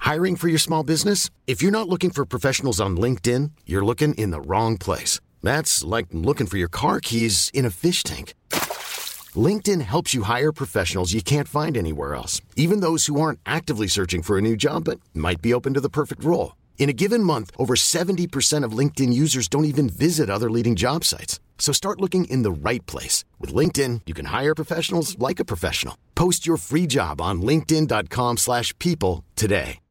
Hiring for your small business? If you're not looking for professionals on LinkedIn, you're looking in the wrong place. That's like looking for your car keys in a fish tank. LinkedIn helps you hire professionals you can't find anywhere else, even those who aren't actively searching for a new job but might be open to the perfect role. In a given month, over 70% of LinkedIn users don't even visit other leading job sites. So start looking in the right place. With LinkedIn, you can hire professionals like a professional. Post your free job on linkedin.com/people today.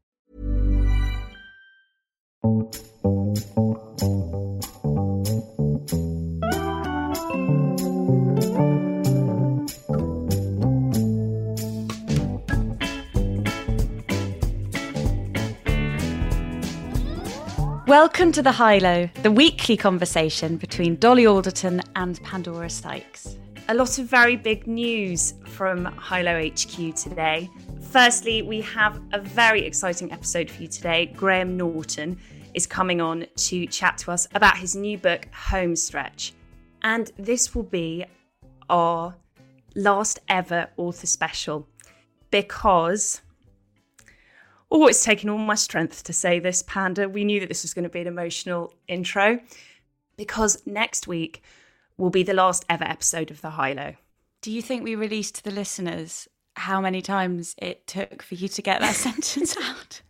Welcome to The High-Low, the weekly conversation between Dolly Alderton and Pandora Sykes. A lot of very big news from High-Low HQ today. Firstly, we have a very exciting episode for you today. Graham Norton is coming on to chat to us about his new book, Homestretch. And this will be our last ever author special because... Oh, it's taken all my strength to say this, Panda. We knew that this was going to be an emotional intro because next week will be the last ever episode of The High-Low. Do you think we released to the listeners how many times it took for you to get that sentence out?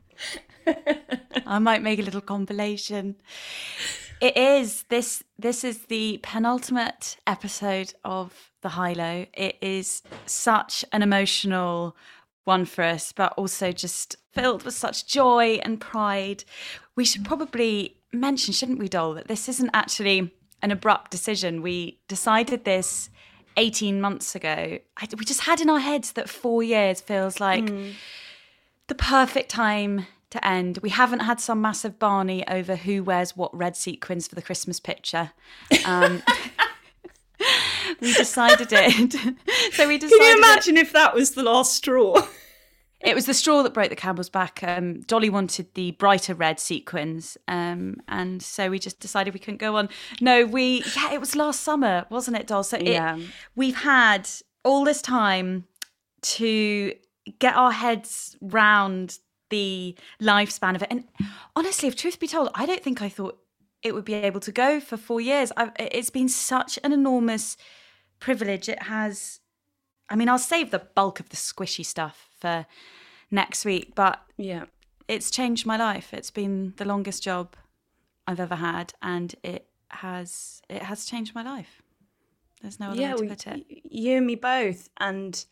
I might make a little compilation. It is. This is the penultimate episode of The High-Low. It is such an emotional one for us, but also just filled with such joy and pride. We should probably mention, shouldn't we, Dol, that this isn't actually an abrupt decision. We decided this 18 months ago. We just had in our heads that 4 years feels like the perfect time to end. We haven't had some massive Barney over who wears what red sequins for the Christmas picture. We decided it. So we decided. Can you imagine if that was the last straw? It was the straw that broke the camel's back. Dolly wanted the brighter red sequins, and so we just decided we couldn't go on. No, it was last summer, wasn't it, Doll? So we've had all this time to get our heads round the lifespan of it. And honestly, if truth be told, I don't think I thought it would be able to go for 4 years. It's been such an enormous privilege. It has, I mean, I'll save the bulk of the squishy stuff for next week, but yeah, it's changed my life. It's been the longest job I've ever had, and it has changed my life. There's no other way to put it. You and me both. And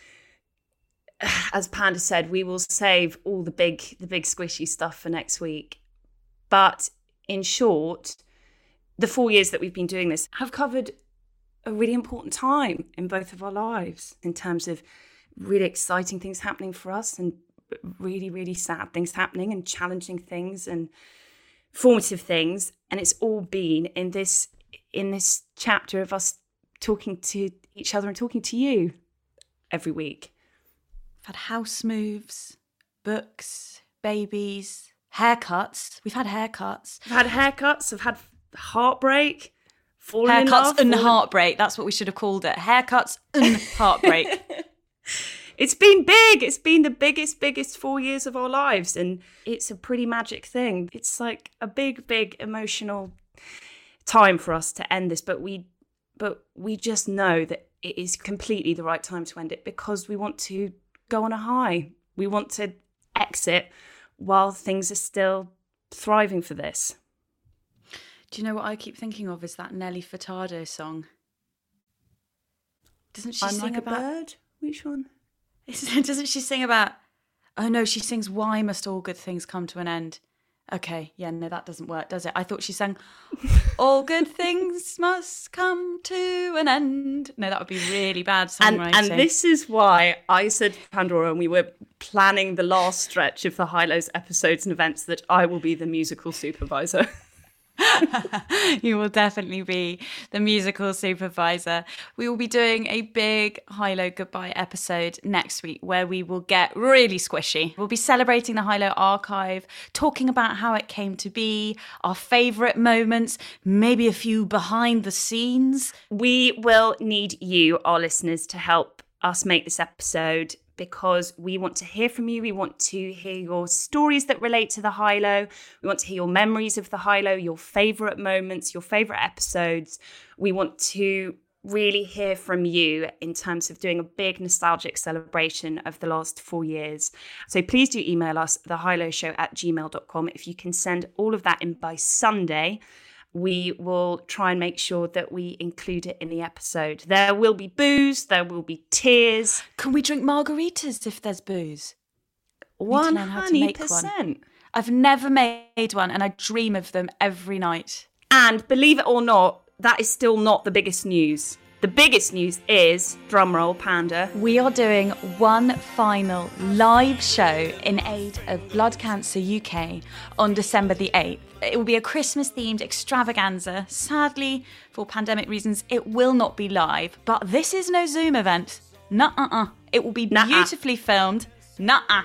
as Panda said, we will save all the big squishy stuff for next week. But in short, the 4 years that we've been doing this have covered a really important time in both of our lives in terms of really exciting things happening for us and really, really sad things happening and challenging things and formative things. And it's all been in this chapter of us talking to each other and talking to you every week. I've had house moves, books, babies, haircuts. We've had haircuts. I've had heartbreak. Haircuts and heartbreak. That's what we should have called it. Haircuts and heartbreak. It's been big. It's been the biggest 4 years of our lives. And it's a pretty magic thing. It's like a big emotional time for us to end this. But we just know that it is completely the right time to end it because we want to go on a high. We want to exit while things are still thriving for this. Do you know what I keep thinking of is that Nelly Furtado song? Doesn't she sing like about... a bird? Which one? Doesn't she sing about... Oh no, she sings Why Must All Good Things Come to an End? Okay, yeah, no, that doesn't work, does it? I thought she sang All Good Things Must Come to an End. No, that would be really bad songwriting. And this is why I said to Pandora, and we were planning the last stretch of the High-Lows episodes and events, that I will be the musical supervisor. You will definitely be the musical supervisor. We will be doing a big High-Low goodbye episode next week where we will get really squishy. We'll be celebrating the High-Low archive, talking about how it came to be, our favourite moments, maybe a few behind the scenes. We will need you, our listeners, to help us make this episode because we want to hear from you. We want to hear your stories that relate to the high-low. We want to hear your memories of the high-low, your favourite moments, your favourite episodes. We want to really hear from you in terms of doing a big nostalgic celebration of the last 4 years. So please do email us, thehighlowshow@gmail.com. If you can send all of that in by Sunday, we will try and make sure that we include it in the episode. There will be booze, there will be tears. Can we drink margaritas if there's booze? 100%. I've never made one and I dream of them every night. And believe it or not, that is still not the biggest news. The biggest news is, drumroll, Panda, we are doing one final live show in aid of Blood Cancer UK on December the 8th. It will be a Christmas-themed extravaganza. Sadly, for pandemic reasons, it will not be live, but this is no Zoom event. Nuh-uh. It will be beautifully filmed. Nuh-uh.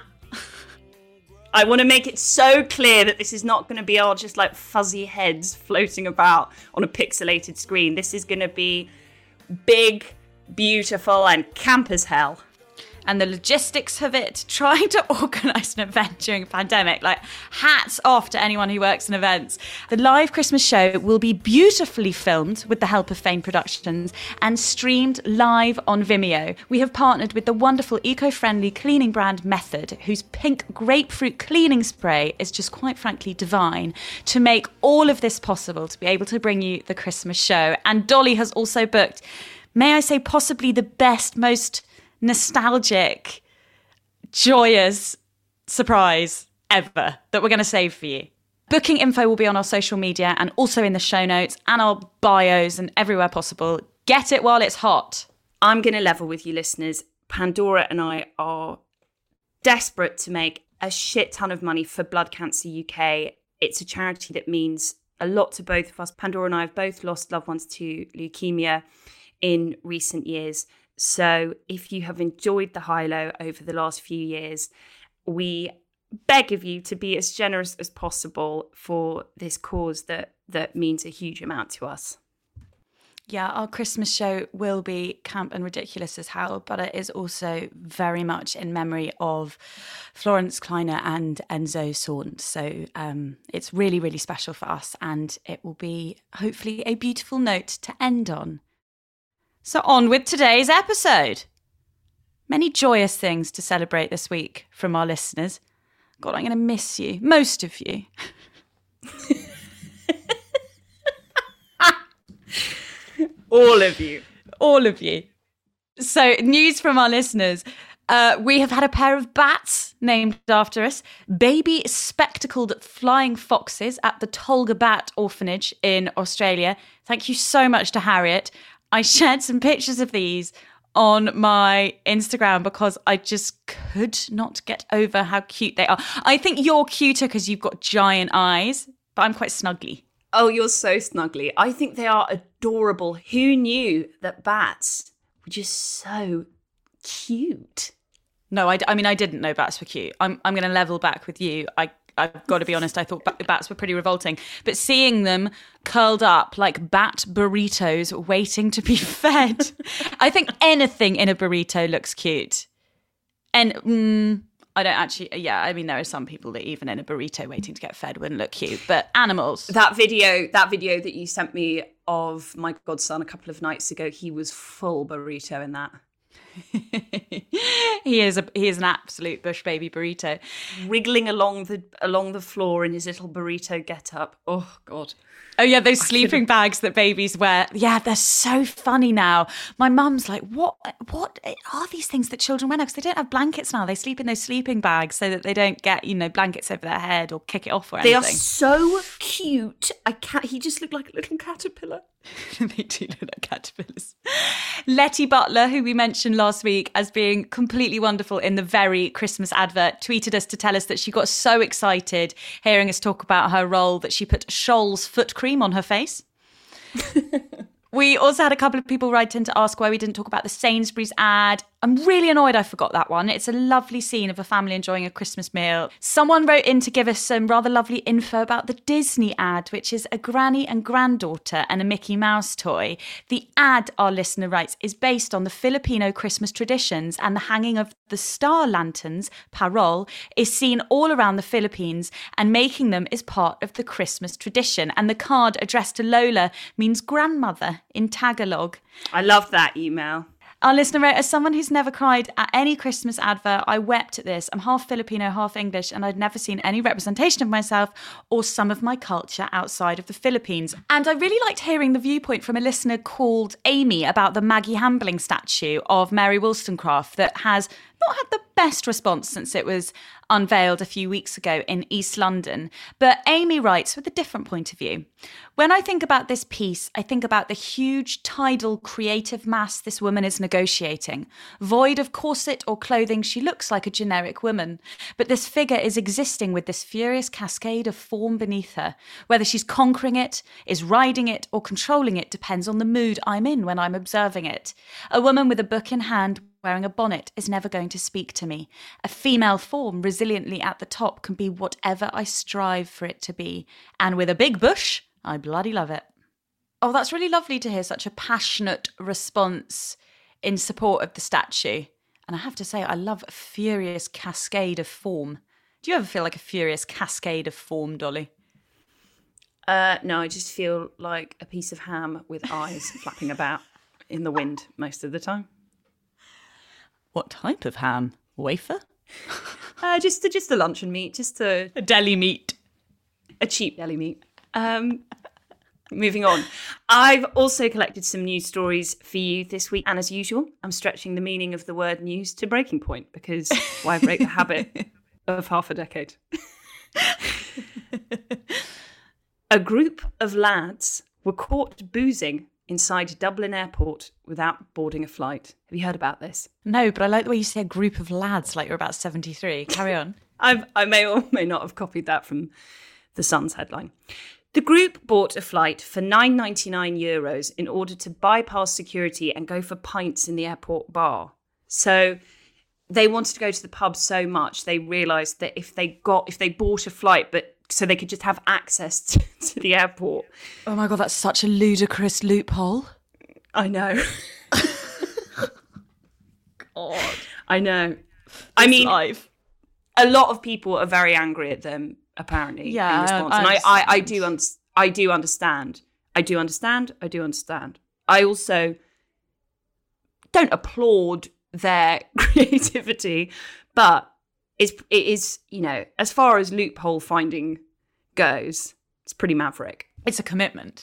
I want to make it so clear that this is not going to be our just like fuzzy heads floating about on a pixelated screen. This is going to be big, beautiful, and camp as hell. And the logistics of it, trying to organise an event during a pandemic, like hats off to anyone who works in events. The live Christmas show will be beautifully filmed with the help of Fane Productions and streamed live on Vimeo. We have partnered with the wonderful eco-friendly cleaning brand Method, whose pink grapefruit cleaning spray is just quite frankly divine, to make all of this possible, to be able to bring you the Christmas show. And Dolly has also booked, may I say, possibly the best, most nostalgic, joyous surprise ever that we're going to save for you. Booking info will be on our social media and also in the show notes and our bios and everywhere possible. Get it while it's hot. I'm going to level with you listeners. Pandora and I are desperate to make a shit ton of money for Blood Cancer UK. It's a charity that means a lot to both of us. Pandora and I have both lost loved ones to leukemia in recent years. So if you have enjoyed the high-low over the last few years, we beg of you to be as generous as possible for this cause that means a huge amount to us. Yeah, our Christmas show will be camp and ridiculous as hell, but it is also very much in memory of Florence Kleiner and Enzo Saunt. So it's really, really special for us, and it will be hopefully a beautiful note to end on. So on with today's episode. Many joyous things to celebrate this week from our listeners. God, I'm going to miss you. Most of you. All of you. All of you. So news from our listeners. We have had a pair of bats named after us. Baby spectacled flying foxes at the Tolga Bat Orphanage in Australia. Thank you so much to Harriet. I shared some pictures of these on my Instagram because I just could not get over how cute they are. I think you're cuter because you've got giant eyes, but I'm quite snuggly. Oh, you're so snuggly. I think they are adorable. Who knew that bats were just so cute? No, I mean, I didn't know bats were cute. I'm going to level back with you. I've got to be honest, I thought bats were pretty revolting. But seeing them curled up like bat burritos waiting to be fed, I think anything in a burrito looks cute. And I don't actually, yeah, I mean, there are some people that even in a burrito waiting to get fed wouldn't look cute, but animals. That video that you sent me of my godson a couple of nights ago, he was full burrito in that. He is an absolute bush baby burrito, wriggling along the floor in his little burrito get-up. Oh God. Oh yeah, those sleeping bags that babies wear. Yeah, they're so funny now. My mum's like, what are these things that children wear now? Because they don't have blankets now. They sleep in those sleeping bags so that they don't get, blankets over their head or kick it off or anything. They are so cute. He just looked like a little caterpillar. They do look like caterpillars. Letty Butler, who we mentioned last week as being completely wonderful in the very Christmas advert, tweeted us to tell us that she got so excited hearing us talk about her role that she put Scholl's foot cream on her face. We also had a couple of people write in to ask why we didn't talk about the Sainsbury's ad. I'm really annoyed I forgot that one. It's a lovely scene of a family enjoying a Christmas meal. Someone wrote in to give us some rather lovely info about the Disney ad, which is a granny and granddaughter and a Mickey Mouse toy. The ad, our listener writes, is based on the Filipino Christmas traditions, and the hanging of the star lanterns, parol, is seen all around the Philippines, and making them is part of the Christmas tradition. And the card addressed to Lola means grandmother in Tagalog. I love that email. Our listener wrote, as someone who's never cried at any Christmas advert, I wept at this. I'm half Filipino, half English, and I'd never seen any representation of myself or some of my culture outside of the Philippines. And I really liked hearing the viewpoint from a listener called Amy about the Maggie Hambling statue of Mary Wollstonecraft that has not had the best response since it was unveiled a few weeks ago in East London. But Amy writes with a different point of view. When I think about this piece, I think about the huge tidal creative mass this woman is negotiating. Void of corset or clothing, she looks like a generic woman. But this figure is existing with this furious cascade of form beneath her. Whether she's conquering it, is riding it, or controlling it depends on the mood I'm in when I'm observing it. A woman with a book in hand, wearing a bonnet, is never going to speak to me. A female form resiliently at the top can be whatever I strive for it to be. And with a big bush, I bloody love it. Oh, that's really lovely to hear such a passionate response in support of the statue. And I have to say, I love a furious cascade of form. Do you ever feel like a furious cascade of form, Dolly? No, I just feel like a piece of ham with eyes flapping about in the wind most of the time. What type of ham? Wafer? Just the luncheon meat, just a deli meat. A cheap deli meat. Moving on. I've also collected some news stories for you this week. And as usual, I'm stretching the meaning of the word news to breaking point because why break the habit of half a decade? A group of lads were caught boozing inside Dublin Airport without boarding a flight. Have you heard about this? No, but I like the way you say a group of lads like you're about 73. Carry on. I may or may not have copied that from the Sun's headline. The group bought a flight for €9.99 in order to bypass security and go for pints in the airport bar. So they wanted to go to the pub so much, they realised that if they bought a flight, but so they could just have access to the airport. Oh my God, that's such a ludicrous loophole. I know. God. I know. I mean, life. A lot of people are very angry at them, apparently, in response. I do understand. I also don't applaud their creativity, but it is, you know, as far as loophole finding goes, it's pretty maverick. It's a commitment.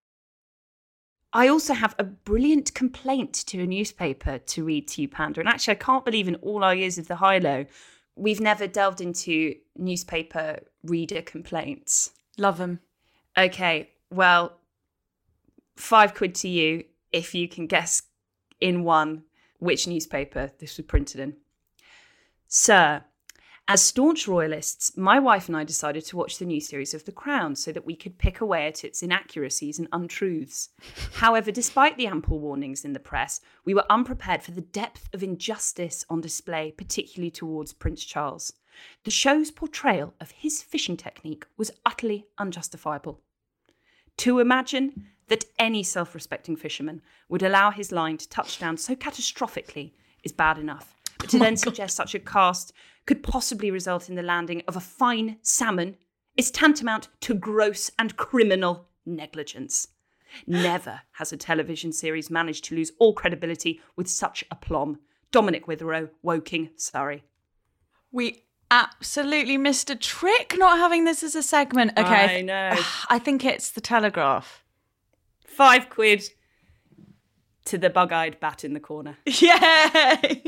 I also have a brilliant complaint to a newspaper to read to you, Panda. And actually, I can't believe in all our years of the high-low, we've never delved into newspaper reader complaints. Love them. Okay, well, £5 to you if you can guess in one which newspaper this was printed in. Sir, as staunch royalists, my wife and I decided to watch the new series of The Crown so that we could pick away at its inaccuracies and untruths. However, despite the ample warnings in the press, we were unprepared for the depth of injustice on display, particularly towards Prince Charles. The show's portrayal of his fishing technique was utterly unjustifiable. To imagine that any self-respecting fisherman would allow his line to touch down so catastrophically is bad enough. But to then suggest such a cast could possibly result in the landing of a fine salmon is tantamount to gross and criminal negligence. Never has a television series managed to lose all credibility with such aplomb. Dominic Witherow, Woking, Surrey. We absolutely missed a trick not having this as a segment. Okay, I know. I think it's the Telegraph. £5 to the bug-eyed bat in the corner. Yay!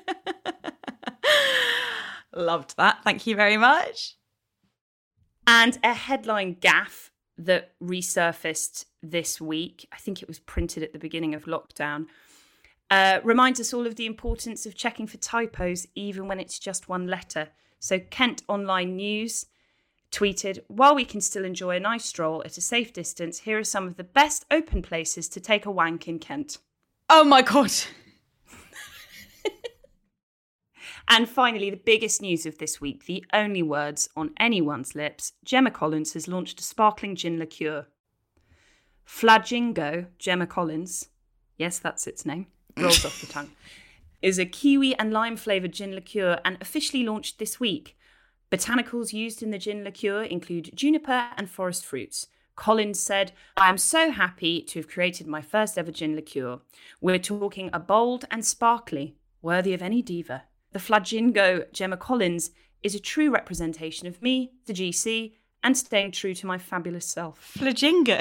Loved that. Thank you very much. And a headline gaffe that resurfaced this week, I think it was printed at the beginning of lockdown, reminds us all of the importance of checking for typos, even when it's just one letter. So Kent Online News tweeted, while we can still enjoy a nice stroll at a safe distance, here are some of the best open places to take a wank in Kent. Oh my God. And finally, the biggest news of this week, the only words on anyone's lips, Gemma Collins has launched a sparkling gin liqueur. Flagingo Gemma Collins, yes, that's its name, rolls off the tongue, is a kiwi and lime flavoured gin liqueur and officially launched this week. Botanicals used in the gin liqueur include juniper and forest fruits. Collins said, "I am so happy to have created my first ever gin liqueur. We're talking a bold and sparkly, worthy of any diva. The Flagingo Gemma Collins is a true representation of me, the GC, and staying true to my fabulous self." Flagingo?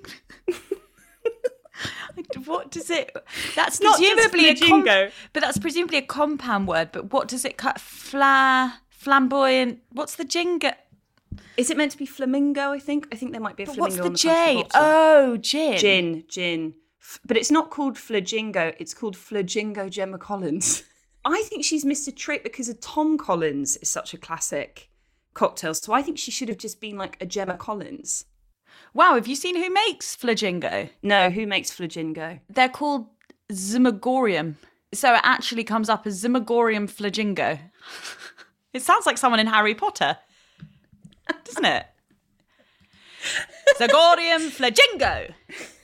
What does it... That's not presumably just flagingo. but that's presumably a compound word, but what does it cut? Flamboyant... What's the jingo? Is it meant to be flamingo, I think? I think there might be a But flamingo what's the on the J? front of the bottle. Oh, gin. Gin. But it's not called Flagingo, it's called Flagingo Gemma Collins. I think she's missed a trick because a Tom Collins is such a classic cocktail, so I think she should have just been like a Gemma Collins. Wow, have you seen who makes Flagingo? No, who makes Flagingo? They're called Zimagorium. So it actually comes up as Zimagorium Flagingo. It sounds like someone in Harry Potter, doesn't it? Zimagorium Flagingo.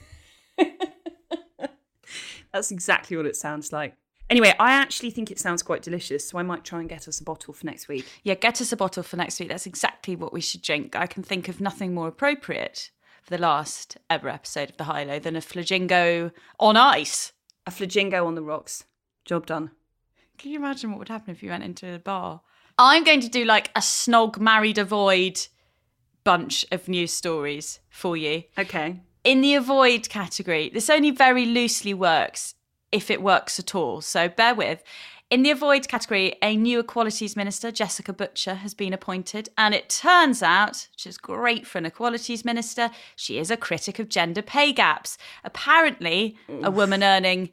That's exactly what it sounds like. Anyway, I actually think it sounds quite delicious, so I might try and get us a bottle for next week. Yeah, get us a bottle for next week. That's exactly what we should drink. I can think of nothing more appropriate for the last ever episode of The High Low than a Flagingo on ice. A Flagingo on the rocks. Job done. Can you imagine what would happen if you went into a bar? I'm going to do like a snog married avoid bunch of news stories for you. Okay. In the avoid category, this only very loosely works if it works at all, so bear with. In the avoid category, a new Equalities Minister, Jessica Butcher, has been appointed, and it turns out, which is great for an Equalities Minister, she is a critic of gender pay gaps. Apparently, a woman earning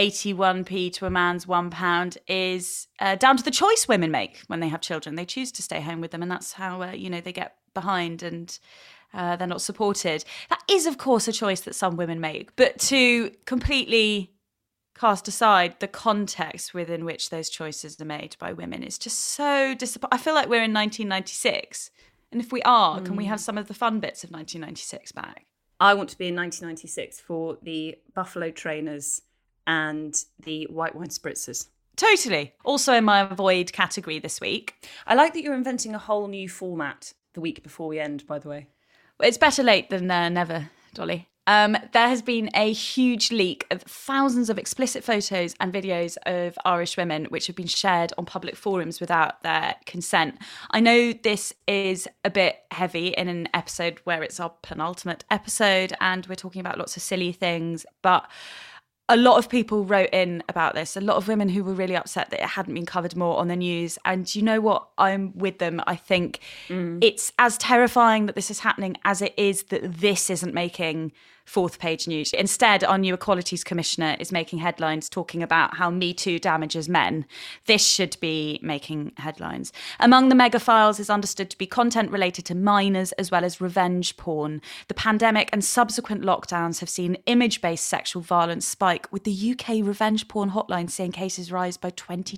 81p to a man's £1 is down to the choice women make when they have children. They choose to stay home with them, and that's how they get behind and they're not supported. That is, of course, a choice that some women make, but to completely cast aside the context within which those choices are made by women is just so disappointing. I feel like we're in 1996, and if we are, can we have some of the fun bits of 1996 back? I want to be in 1996 for the Buffalo Trainers and the white wine spritzers. Totally. Also in my avoid category this week. I like that you're inventing a whole new format the week before we end, by the way. It's better late than never, Dolly. There has been a huge leak of thousands of explicit photos and videos of Irish women which have been shared on public forums without their consent. I know this is a bit heavy in an episode where it's our penultimate episode and we're talking about lots of silly things, but a lot of people wrote in about this, a lot of women who were really upset that it hadn't been covered more on the news. And you know what? I'm with them. I think it's as terrifying that this is happening as it is that this isn't making fourth page news. Instead, our new Equalities Commissioner is making headlines talking about how Me Too damages men. This should be making headlines. Among the mega files is understood to be content related to minors as well as revenge porn. The pandemic and subsequent lockdowns have seen image-based sexual violence spike, with the UK revenge porn hotline seeing cases rise by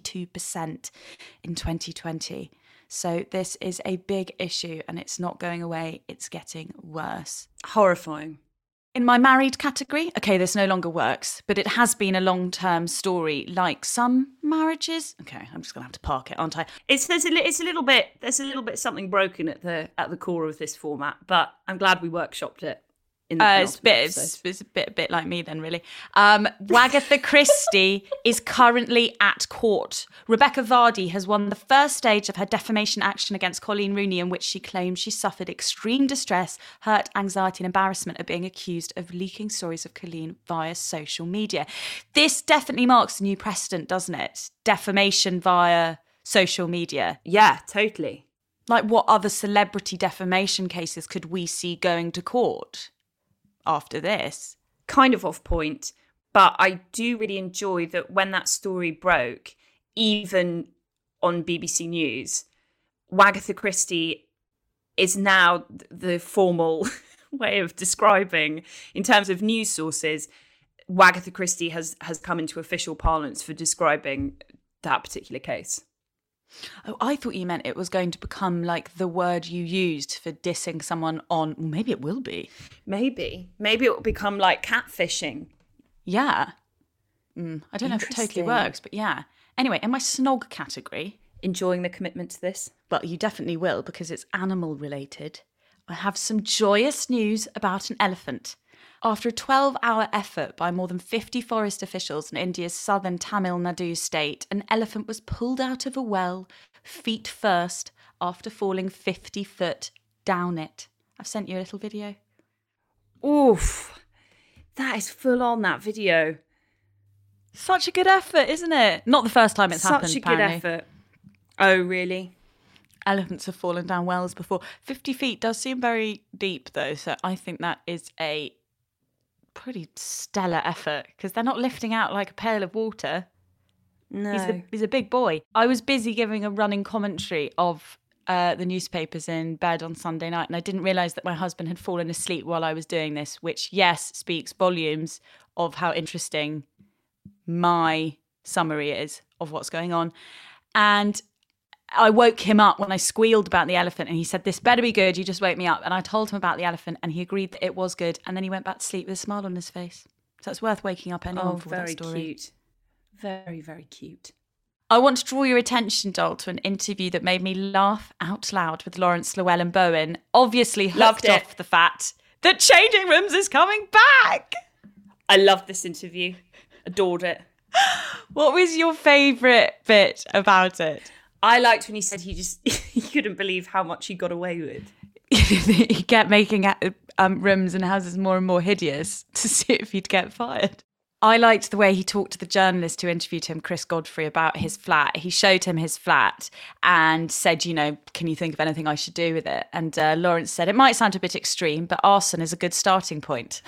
22% in 2020. So this is a big issue and it's not going away. It's getting worse. Horrifying. In my married category, okay, this no longer works, but it has been a long-term story, like some marriages. Okay, I'm just gonna have to park it, aren't I? There's a little bit something broken at the core of this format, but I'm glad we workshopped it. It's a bit like me then, really. Wagatha Christie is currently at court. Rebecca Vardy has won the first stage of her defamation action against Colleen Rooney, in which she claims she suffered extreme distress, hurt, anxiety and embarrassment at being accused of leaking stories of Colleen via social media. This definitely marks a new precedent, doesn't it? Defamation via social media. Yeah, totally. Like, what other celebrity defamation cases could we see going to court after this? Kind of off point, but I do really enjoy that when that story broke, even on BBC News, Wagatha Christie is now the formal way of describing, in terms of news sources, Wagatha Christie has come into official parlance for describing that particular case. Oh, I thought you meant it was going to become like the word you used for dissing someone on. Well, maybe it will be. Maybe it will become like catfishing. Yeah. I don't know if it totally works, but yeah. Anyway, in my snog category... Enjoying the commitment to this? Well, you definitely will, because it's animal related. I have some joyous news about an elephant. After a 12-hour effort by more than 50 forest officials in India's southern Tamil Nadu state, an elephant was pulled out of a well, feet first, after falling 50 foot down it. I've sent you a little video. Oof. That is full on, that video. Such a good effort, isn't it? Not the first time it's happened, Such a good effort. Oh, really? Elephants have fallen down wells before. 50 feet does seem very deep, though, so I think that is a pretty stellar effort, because they're not lifting out like a pail of water. No. He's a big boy. I was busy giving a running commentary of the newspapers in bed on Sunday night, and I didn't realise that my husband had fallen asleep while I was doing this, which, yes, speaks volumes of how interesting my summary is of what's going on. And I woke him up when I squealed about the elephant, and he said, "This better be good, you just woke me up." And I told him about the elephant, and he agreed that it was good, and then he went back to sleep with a smile on his face. So it's worth waking up anyone for that story. Very cute. Very, very cute. I want to draw your attention, Doll, to an interview that made me laugh out loud with Lawrence Llewellyn-Bowen, obviously hooked off the fact that Changing Rooms is coming back. I loved this interview. Adored it. What was your favourite bit about it? I liked when he said he couldn't believe how much he got away with. He kept making rooms and houses more and more hideous to see if he'd get fired. I liked the way he talked to the journalist who interviewed him, Chris Godfrey, about his flat. He showed him his flat and said, can you think of anything I should do with it? And Lawrence said, it might sound a bit extreme, but arson is a good starting point.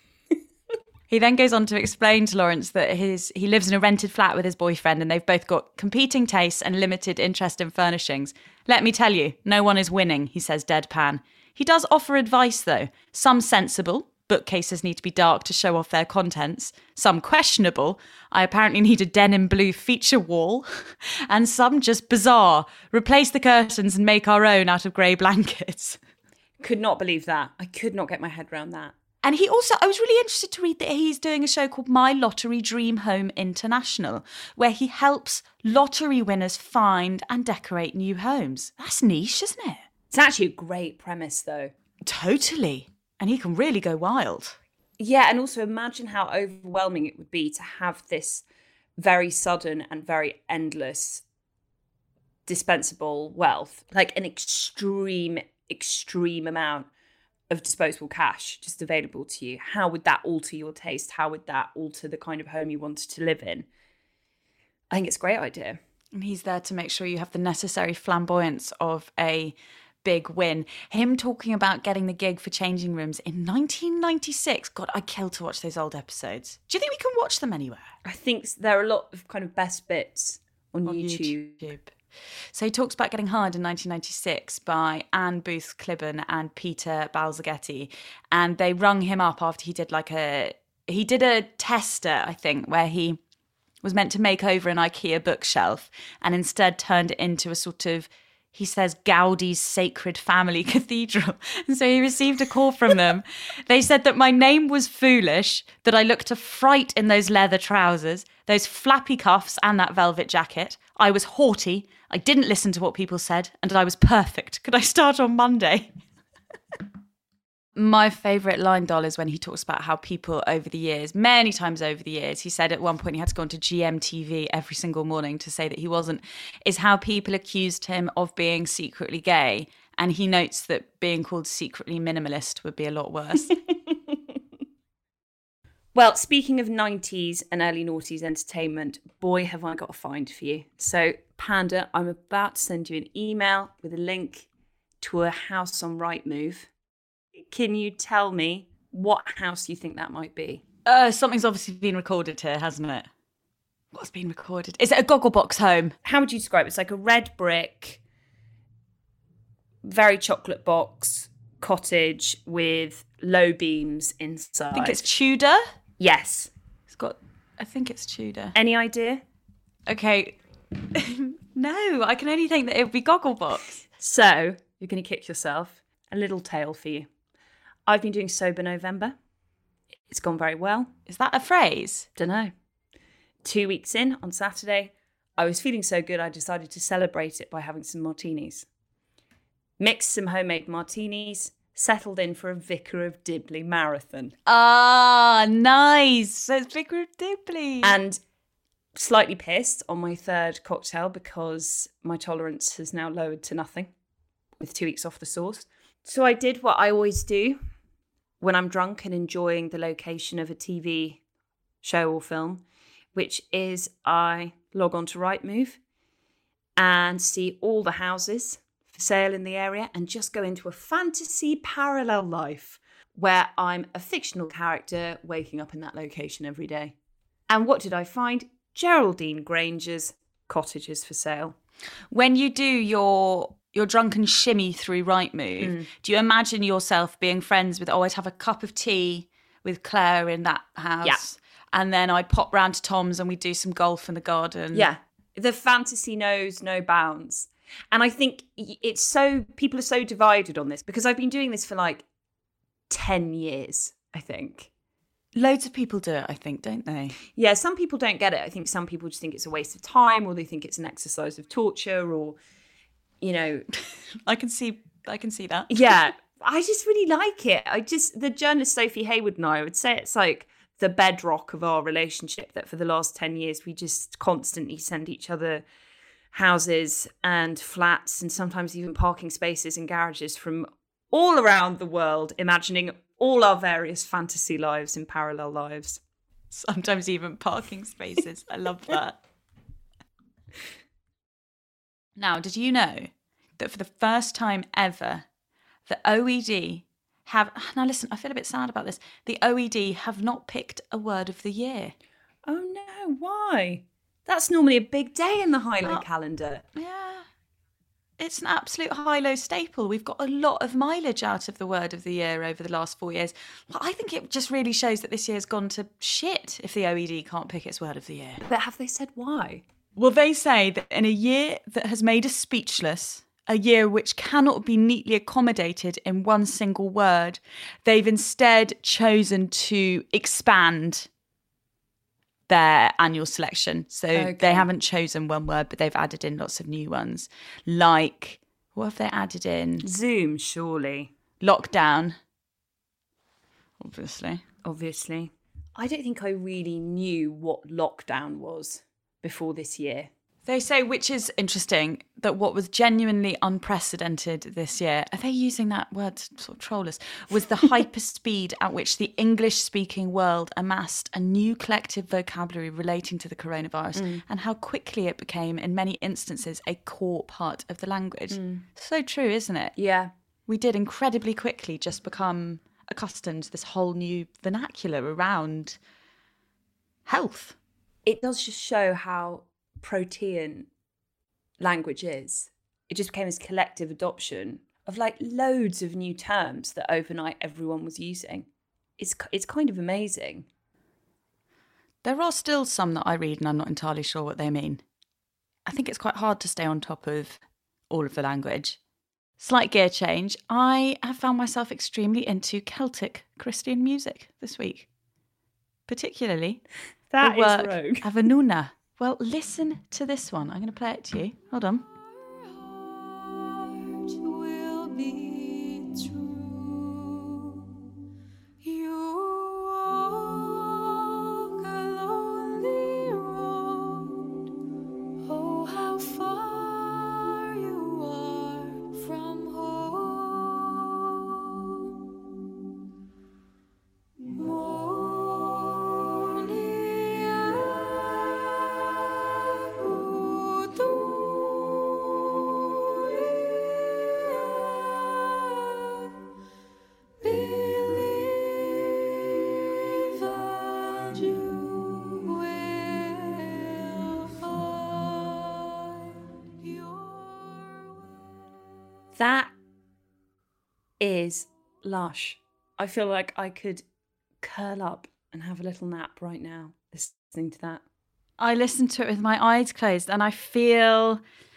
He then goes on to explain to Lawrence that he lives in a rented flat with his boyfriend, and they've both got competing tastes and limited interest in furnishings. Let me tell you, no one is winning, he says deadpan. He does offer advice, though. Some sensible. Bookcases need to be dark to show off their contents. Some questionable. I apparently need a denim blue feature wall. And some just bizarre. Replace the curtains and make our own out of grey blankets. Could not believe that. I could not get my head around that. And I was really interested to read that he's doing a show called My Lottery Dream Home International, where he helps lottery winners find and decorate new homes. That's niche, isn't it? It's actually a great premise, though. Totally. And he can really go wild. Yeah, and also imagine how overwhelming it would be to have this very sudden and very endless dispensable wealth, like an extreme amount of disposable cash just available to you. How would that alter your taste? How would that alter the kind of home you wanted to live in? I think it's a great idea. And he's there to make sure you have the necessary flamboyance of a big win. Him talking about getting the gig for Changing Rooms in 1996. God, I kill to watch those old episodes. Do you think we can watch them anywhere? I think there are a lot of kind of best bits on YouTube. So he talks about getting hired in 1996 by Anne Booth Clibborn and Peter Balzaghetti, and they rung him up after he did a tester, I think, where he was meant to make over an IKEA bookshelf and instead turned it into a sort of, he says, Gaudi's Sacred Family Cathedral. And so he received a call from them. They said that my name was foolish, that I looked a fright in those leather trousers, those flappy cuffs and that velvet jacket. I was haughty, I didn't listen to what people said, and I was perfect. Could I start on Monday? My favourite line, Doll, is when he talks about how people over the years, many times over the years, he said at one point he had to go onto GMTV every single morning to say that he wasn't, is how people accused him of being secretly gay. And he notes that being called secretly minimalist would be a lot worse. Well, speaking of 90s and early noughties entertainment, boy, have I got a find for you. So, Panda, I'm about to send you an email with a link to a house on Rightmove. Can you tell me what house you think that might be? Something's obviously been recorded here, hasn't it? What's been recorded? Is it a Gogglebox home? How would you describe it? It's like a red brick, very chocolate box cottage with low beams inside. I think it's Tudor. Yes. I think it's Tudor. Any idea? Okay. No, I can only think that it would be Gogglebox. So, you're going to kick yourself. A little tale for you. I've been doing Sober November. It's gone very well. Is that a phrase? Dunno. 2 weeks in, on Saturday, I was feeling so good I decided to celebrate it by having some martinis. Mixed some homemade martinis, settled in for a Vicar of Dibley marathon. Ah, nice. So it's Vicar of Dibley. And slightly pissed on my third cocktail because my tolerance has now lowered to nothing with 2 weeks off the sauce. So I did what I always do when I'm drunk and enjoying the location of a TV show or film, which is I log on to Rightmove and see all the houses for sale in the area and just go into a fantasy parallel life where I'm a fictional character waking up in that location every day. And what did I find? Geraldine Granger's cottages for sale. When you do your drunken shimmy through Rightmove, do you imagine yourself being friends with, I'd have a cup of tea with Claire in that house. Yeah. And then I'd pop round to Tom's and we'd do some golf in the garden. Yeah. The fantasy knows no bounds. And I think people are so divided on this because I've been doing this for like 10 years, I think. Loads of people do it, I think, don't they? Yeah, some people don't get it. I think some people just think it's a waste of time or they think it's an exercise of torture or, you know. I can see that. Yeah, I just really like it. The journalist Sophie Hayward and I would say it's like the bedrock of our relationship that for the last 10 years we just constantly send each other houses and flats and sometimes even parking spaces and garages from all around the world, imagining all our various fantasy lives and parallel lives. Sometimes even parking spaces. I love that. Now, did you know that for the first time ever, the OED have... Now listen, I feel a bit sad about this. The OED have not picked a word of the year. Oh no, why? That's normally a big day in the Hilo calendar. Yeah. It's an absolute high-low staple. We've got a lot of mileage out of the word of the year over the last 4 years. Well, I think it just really shows that this year's gone to shit if the OED can't pick its word of the year. But have they said why? Well, they say that in a year that has made us speechless, a year which cannot be neatly accommodated in one single word, they've instead chosen to expand their annual selection. So They haven't chosen one word, but they've added in lots of new ones. Like, what have they added in? Zoom, surely. Lockdown. Obviously. I don't think I really knew what lockdown was before this year. They say, which is interesting, that what was genuinely unprecedented this year, are they using that word to sort of troll us, was the hyperspeed at which the English-speaking world amassed a new collective vocabulary relating to the coronavirus and how quickly it became, in many instances, a core part of the language. So true, isn't it? Yeah. We did incredibly quickly just become accustomed to this whole new vernacular around health. It does just show how protean language is. It just became this collective adoption of like loads of new terms that overnight everyone was using. It's kind of amazing. There are still some that I read and I'm not entirely sure what they mean. I think it's quite hard to stay on top of all of the language. Slight gear change. I have found myself extremely into Celtic Christian music this week. Particularly That the work is rogue. of Anuna. Well, listen to this one. I'm going to play it to you. Hold on. Will be true. You walk a lonely road. Oh, how far you are from home. That is lush. I feel like I could curl up and have a little nap right now listening to that. I listen to it with my eyes closed and I feel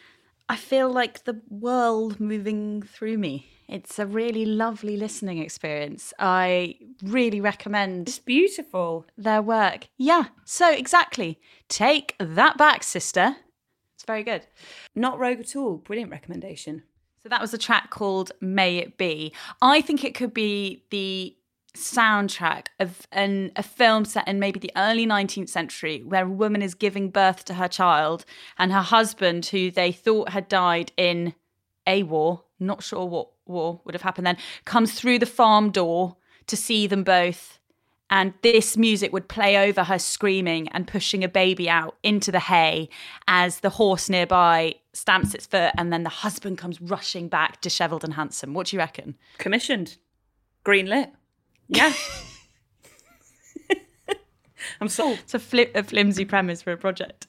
I feel like the world moving through me. It's a really lovely listening experience. I really recommend It's beautiful. their work. Yeah, so exactly. Take that back, sister. It's very good. Not rogue at all. Brilliant recommendation. So that was a track called May It Be. I think it could be the soundtrack of a film set in maybe the early 19th century where a woman is giving birth to her child and her husband, who they thought had died in a war, not sure what war would have happened then, comes through the farm door to see them both. And this music would play over her screaming and pushing a baby out into the hay as the horse nearby stamps its foot, and then the husband comes rushing back, dishevelled and handsome. What do you reckon? Commissioned. Green lit. Yeah. I'm sold. It's a flimsy premise for a project.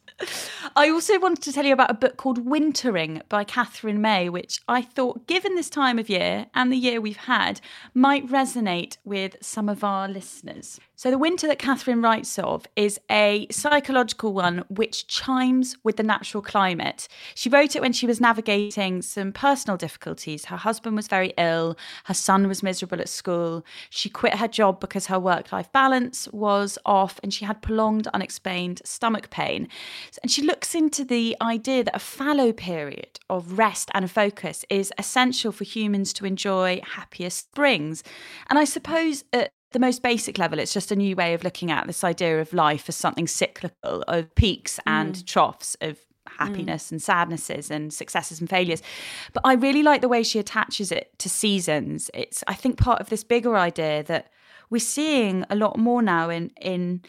I also wanted to tell you about a book called Wintering by Catherine May, which I thought, given this time of year and the year we've had, might resonate with some of our listeners. So the winter that Catherine writes of is a psychological one which chimes with the natural climate. She wrote it when she was navigating some personal difficulties. Her husband was very ill. Her son was miserable at school. She quit her job because her work-life balance was off and she had prolonged, unexplained stomach pain. And she looks into the idea that a fallow period of rest and focus is essential for humans to enjoy happier springs. And I suppose at the most basic level, it's just a new way of looking at this idea of life as something cyclical, of peaks and troughs, of happiness and sadnesses and successes and failures. But I really like the way she attaches it to seasons. It's, I think, part of this bigger idea that we're seeing a lot more now in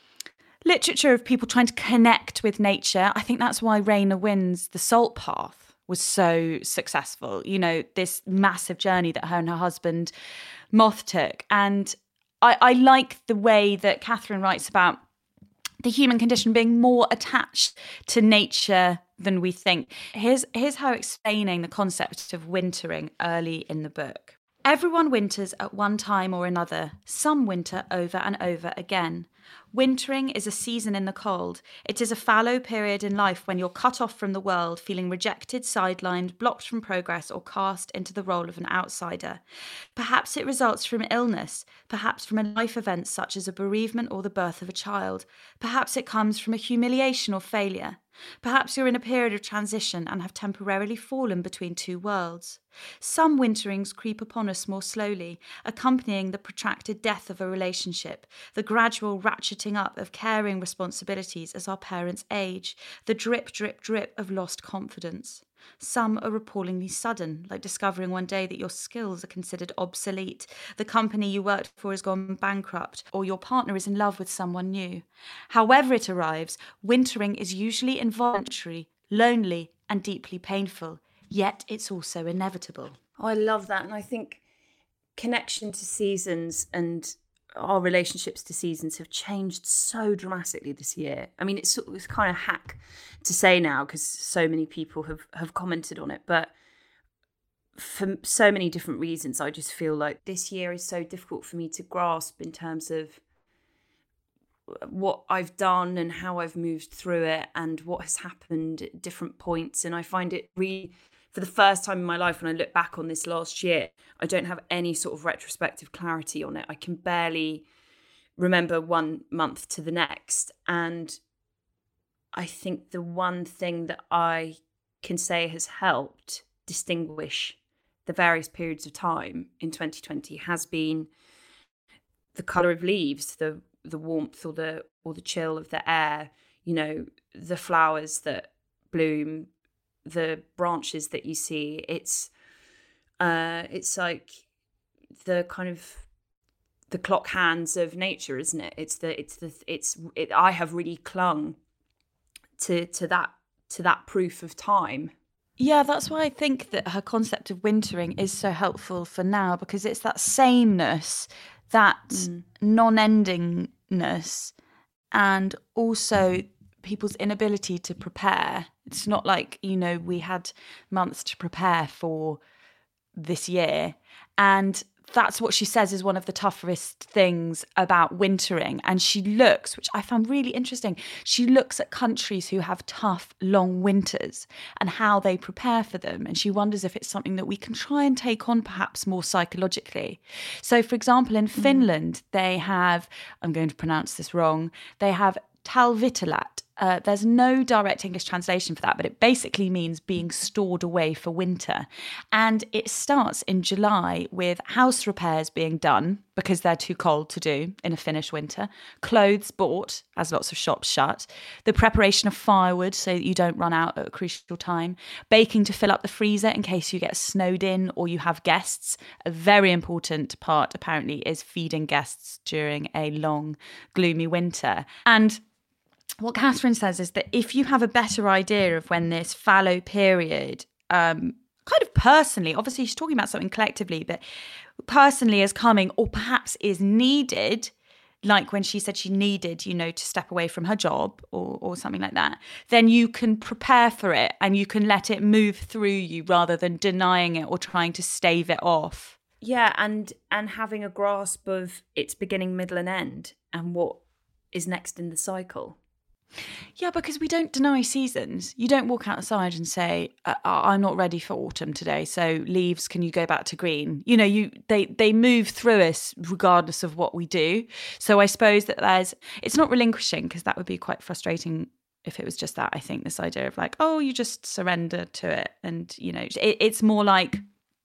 literature of people trying to connect with nature. I think that's why Raina Wynn's The Salt Path was so successful. You know, this massive journey that her and her husband Moth took. And I like the way that Catherine writes about the human condition being more attached to nature than we think. Here's her explaining the concept of wintering early in the book. Everyone winters at one time or another. Some winter over and over again. Wintering is a season in the cold. It is a fallow period in life when you're cut off from the world, feeling rejected, sidelined, blocked from progress, or cast into the role of an outsider. Perhaps it results from illness, perhaps from a life event such as a bereavement or the birth of a child. Perhaps it comes from a humiliation or failure. Perhaps you're in a period of transition and have temporarily fallen between two worlds. Some winterings creep upon us more slowly, accompanying the protracted death of a relationship, the gradual ratcheting up of caring responsibilities as our parents age, the drip, drip, drip of lost confidence. Some are appallingly sudden, like discovering one day that your skills are considered obsolete, the company you worked for has gone bankrupt, or your partner is in love with someone new. However it arrives, wintering is usually involuntary, lonely, and deeply painful, yet it's also inevitable. Oh, I love that. And I think connection to seasons and our relationships to seasons have changed so dramatically this year. I mean, it's kind of hack to say now because so many people have commented on it, but for so many different reasons, I just feel like this year is so difficult for me to grasp in terms of what I've done and how I've moved through it and what has happened at different points. And I find it really, for the first time in my life, when I look back on this last year, I don't have any sort of retrospective clarity on it. I can barely remember 1 month to the next. And I think the one thing that I can say has helped distinguish the various periods of time in 2020 has been the colour of leaves, the warmth or the chill of the air, you know, the flowers that bloom, the branches that you see. It's like the kind of the clock hands of nature, isn't it? I have really clung to that proof of time. Yeah, that's why I think that her concept of wintering is so helpful for now, because it's that sameness, that non-endingness, and also people's inability to prepare. It's not like, you know, we had months to prepare for this year. And that's what she says is one of the toughest things about wintering. And she looks, which I found really interesting, she looks at countries who have tough, long winters and how they prepare for them. And she wonders if it's something that we can try and take on perhaps more psychologically. So, for example, in Finland, they have, I'm going to pronounce this wrong, they have talvitalat. There's no direct English translation for that, but it basically means being stored away for winter. And it starts in July with house repairs being done because they're too cold to do in a Finnish winter, clothes bought as lots of shops shut, the preparation of firewood so that you don't run out at a crucial time, baking to fill up the freezer in case you get snowed in or you have guests. A very important part, apparently, is feeding guests during a long, gloomy winter. And what Catherine says is that if you have a better idea of when this fallow period, kind of personally, obviously she's talking about something collectively, but personally is coming or perhaps is needed, like when she said she needed, to step away from her job or something like that, then you can prepare for it and you can let it move through you rather than denying it or trying to stave it off. Yeah, and having a grasp of its beginning, middle and end and what is next in the cycle. Yeah, because we don't deny seasons. You don't walk outside and say, I'm not ready for autumn today, so leaves, can you go back to green? They move through us regardless of what we do. So I suppose that it's not relinquishing, because that would be quite frustrating if it was just that. I think this idea of like, oh, you just surrender to it. And, it's more like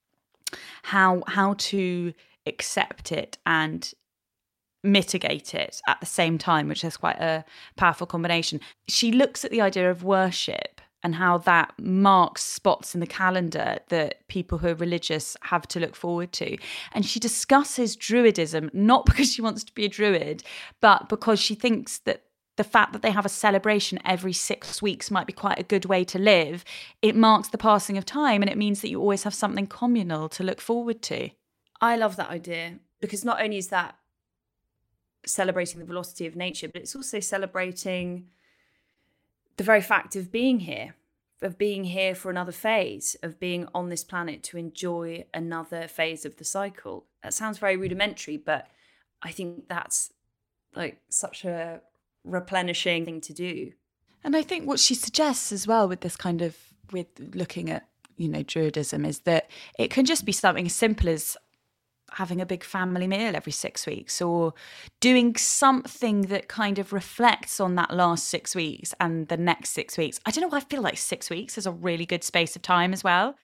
how to accept it and mitigate it at the same time, which is quite a powerful combination. She looks at the idea of worship and how that marks spots in the calendar that people who are religious have to look forward to. And she discusses Druidism, not because she wants to be a Druid, but because she thinks that the fact that they have a celebration every 6 weeks might be quite a good way to live. It marks the passing of time, and it means that you always have something communal to look forward to. I love that idea, because not only is that celebrating the velocity of nature, but it's also celebrating the very fact of being here for another phase, of being on this planet to enjoy another phase of the cycle. That sounds very rudimentary, but I think that's like such a replenishing thing to do. And I think what she suggests as well with this with looking at, Druidism, is that it can just be something as simple as having a big family meal every 6 weeks, or doing something that kind of reflects on that last 6 weeks and the next 6 weeks. I don't know, I feel like 6 weeks is a really good space of time as well.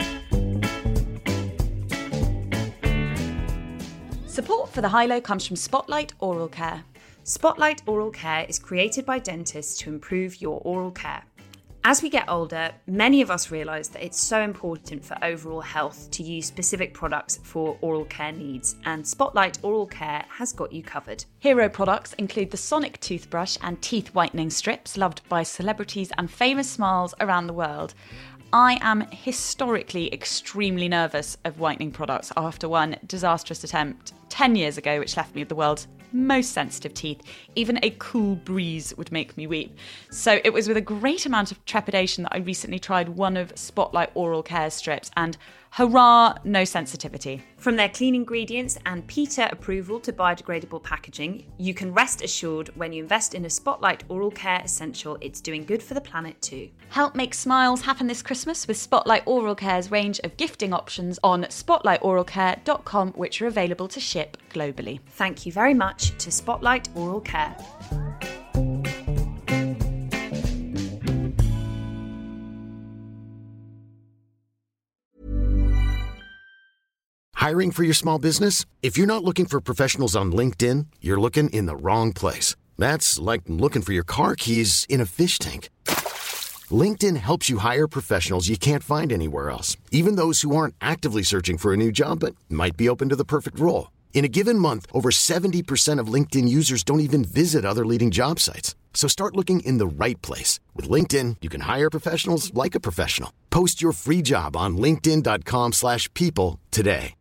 Support for the High Low comes from Spotlight Oral Care. Spotlight Oral Care is created by dentists to improve your oral care. As we get older, many of us realise that it's so important for overall health to use specific products for oral care needs, and Spotlight Oral Care has got you covered. Hero products include the Sonic toothbrush and teeth whitening strips, loved by celebrities and famous smiles around the world. I am historically extremely nervous of whitening products after one disastrous attempt 10 years ago, which left me with the world's most sensitive teeth. Even a cool breeze would make me weep. So it was with a great amount of trepidation that I recently tried one of Spotlight Oral Care strips, and hurrah, no sensitivity. From their clean ingredients and PETA approval to biodegradable packaging, you can rest assured when you invest in a Spotlight Oral Care essential, it's doing good for the planet too. Help make smiles happen this Christmas with Spotlight Oral Care's range of gifting options on spotlightoralcare.com, which are available to ship globally. Thank you very much to Spotlight Oral Care. Hiring for your small business? If you're not looking for professionals on LinkedIn, you're looking in the wrong place. That's like looking for your car keys in a fish tank. LinkedIn helps you hire professionals you can't find anywhere else, even those who aren't actively searching for a new job but might be open to the perfect role. In a given month, over 70% of LinkedIn users don't even visit other leading job sites. So start looking in the right place. With LinkedIn, you can hire professionals like a professional. Post your free job on linkedin.com/people today.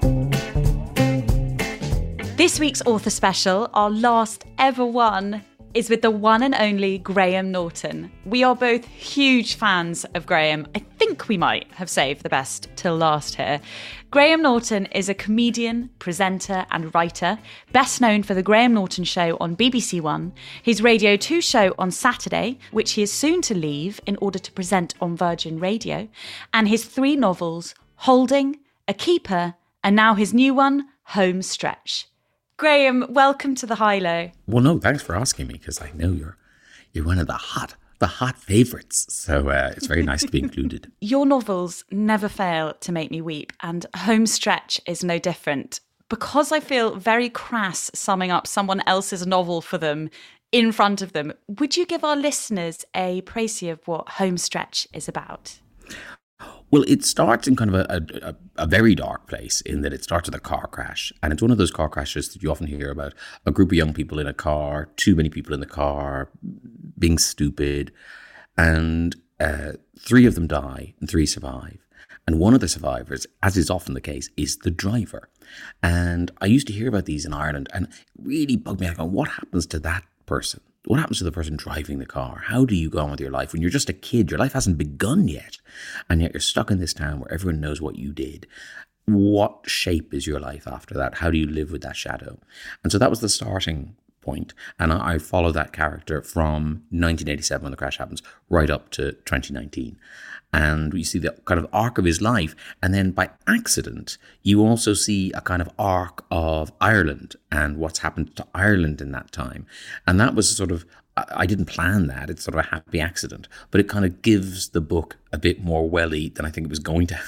This week's author special, our last ever one, is with the one and only Graham Norton. We are both huge fans of Graham. I think we might have saved the best till last here. Graham Norton is a comedian, presenter and writer, best known for The Graham Norton Show on BBC One, his Radio 2 show on Saturday, which he is soon to leave in order to present on Virgin Radio, and his 3 novels, Holding, A Keeper, and now his new one, Home Stretch. Graham, welcome to the High Low. Well, no, thanks for asking me, because I know you're one of the hot favourites. So it's very nice to be included. Your novels never fail to make me weep, and Home Stretch is no different. Because I feel very crass summing up someone else's novel for them in front of them, would you give our listeners a précis of what Home Stretch is about? Well, it starts in kind of a very dark place, in that it starts with a car crash. And it's one of those car crashes that you often hear about: a group of young people in a car, too many people in the car, being stupid. And 3 of them die and 3 survive. And one of the survivors, as is often the case, is the driver. And I used to hear about these in Ireland, and it really bugged me. I go, what happens to that person? What happens to the person driving the car? How do you go on with your life when you're just a kid? Your life hasn't begun yet, and yet you're stuck in this town where everyone knows what you did. What shape is your life after that? How do you live with that shadow? And so that was the starting point. And I follow that character from 1987, when the crash happens, right up to 2019. And you see the kind of arc of his life. And then by accident, you also see a kind of arc of Ireland and what's happened to Ireland in that time. And that was sort of, I didn't plan that. It's sort of a happy accident. But it kind of gives the book a bit more welly than I think it was going to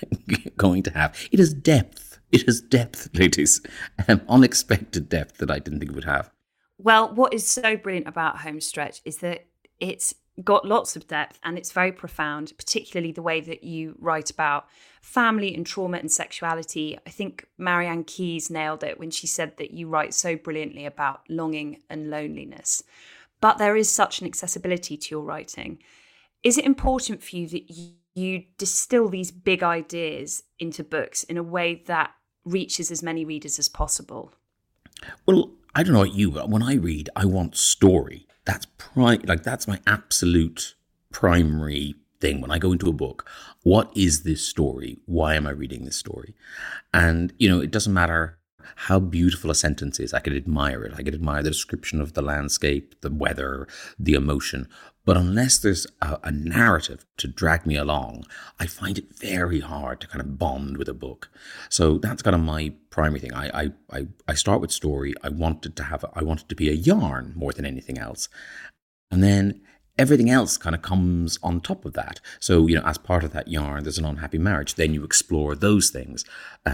have. It has depth. It has depth, ladies. Unexpected depth that I didn't think it would have. Well, what is so brilliant about Home Stretch is that it's got lots of depth and it's very profound, particularly the way that you write about family and trauma and sexuality. I think Marianne Keyes nailed it when she said that you write so brilliantly about longing and loneliness. But there is such an accessibility to your writing. Is it important for you that you distill these big ideas into books in a way that reaches as many readers as possible? Well, I don't know about you, but when I read, I want story. That's that's my absolute primary thing. When I go into a book, what is this story? Why am I reading this story? And, it doesn't matter how beautiful a sentence is. I could admire it. I could admire the description of the landscape, the weather, the emotion. But unless there's a narrative to drag me along, I find it very hard to kind of bond with a book. So that's kind of my primary thing. I start with story. I want it to be a yarn more than anything else. And then everything else kind of comes on top of that. So, as part of that yarn, there's an unhappy marriage. Then you explore those things.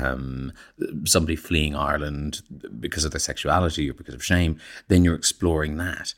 Somebody fleeing Ireland because of their sexuality or because of shame, then you're exploring that.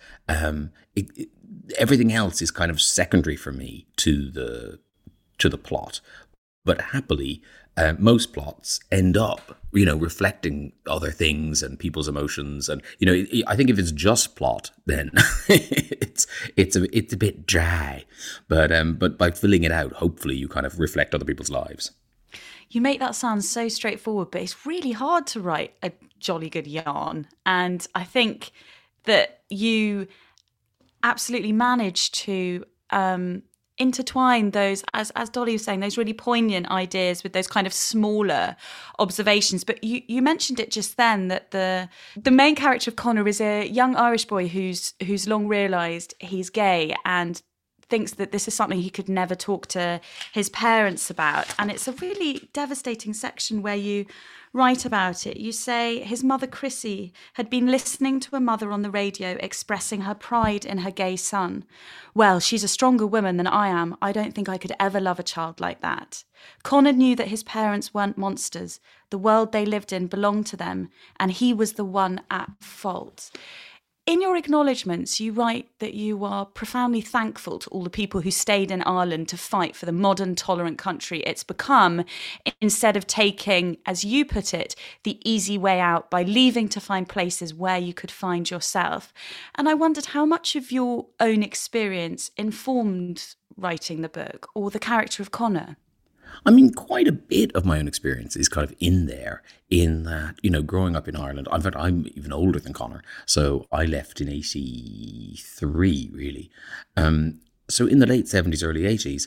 Everything else is kind of secondary for me to the plot. But happily, most plots end up, reflecting other things and people's emotions. And, I think if it's just plot, then it's a bit dry. But by filling it out, hopefully you kind of reflect other people's lives. You make that sound so straightforward, but it's really hard to write a jolly good yarn. And I think that you absolutely managed to intertwine those, as Dolly was saying, those really poignant ideas with those kind of smaller observations. But you mentioned it just then, that the main character of Connor is a young Irish boy who's long realised he's gay and thinks that this is something he could never talk to his parents about. And it's a really devastating section where you write about it. You say his mother, Chrissy, had been listening to a mother on the radio expressing her pride in her gay son. Well, she's a stronger woman than I am. I don't think I could ever love a child like that. Connor knew that his parents weren't monsters. The world they lived in belonged to them, and he was the one at fault. In your acknowledgements, you write that you are profoundly thankful to all the people who stayed in Ireland to fight for the modern, tolerant country it's become, instead of taking, as you put it, the easy way out by leaving to find places where you could find yourself. And I wondered how much of your own experience informed writing the book or the character of Connor. I mean, quite a bit of my own experience is kind of in there, in that, growing up in Ireland. In fact, I'm even older than Connor. So I left in 83, really. So in the late 70s, early 80s,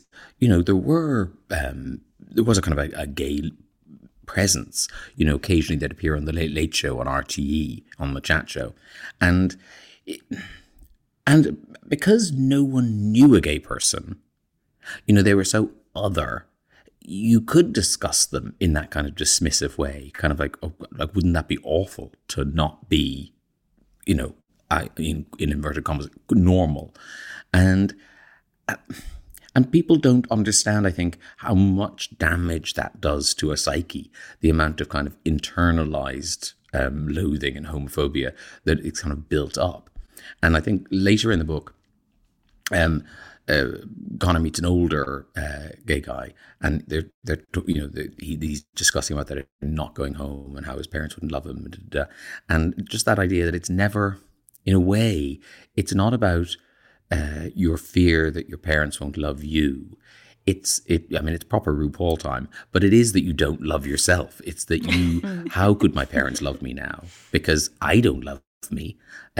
there was a kind of a gay presence. Occasionally they'd appear on the Late Late Show on RTE, on the chat show. And because no one knew a gay person, they were so other, you could discuss them in that kind of dismissive way, kind of like, oh, like, wouldn't that be awful to not be, in inverted commas, normal? And people don't understand, I think, how much damage that does to a psyche, the amount of kind of internalized loathing and homophobia that it's kind of built up. And I think later in the book, Connor meets an older gay guy, and he's discussing about that not going home and how his parents wouldn't love him, and just that idea that it's never, in a way, it's not about your fear that your parents won't love you. It's proper RuPaul time, but it is that you don't love yourself. It's that how could my parents love me now? Because I don't love me.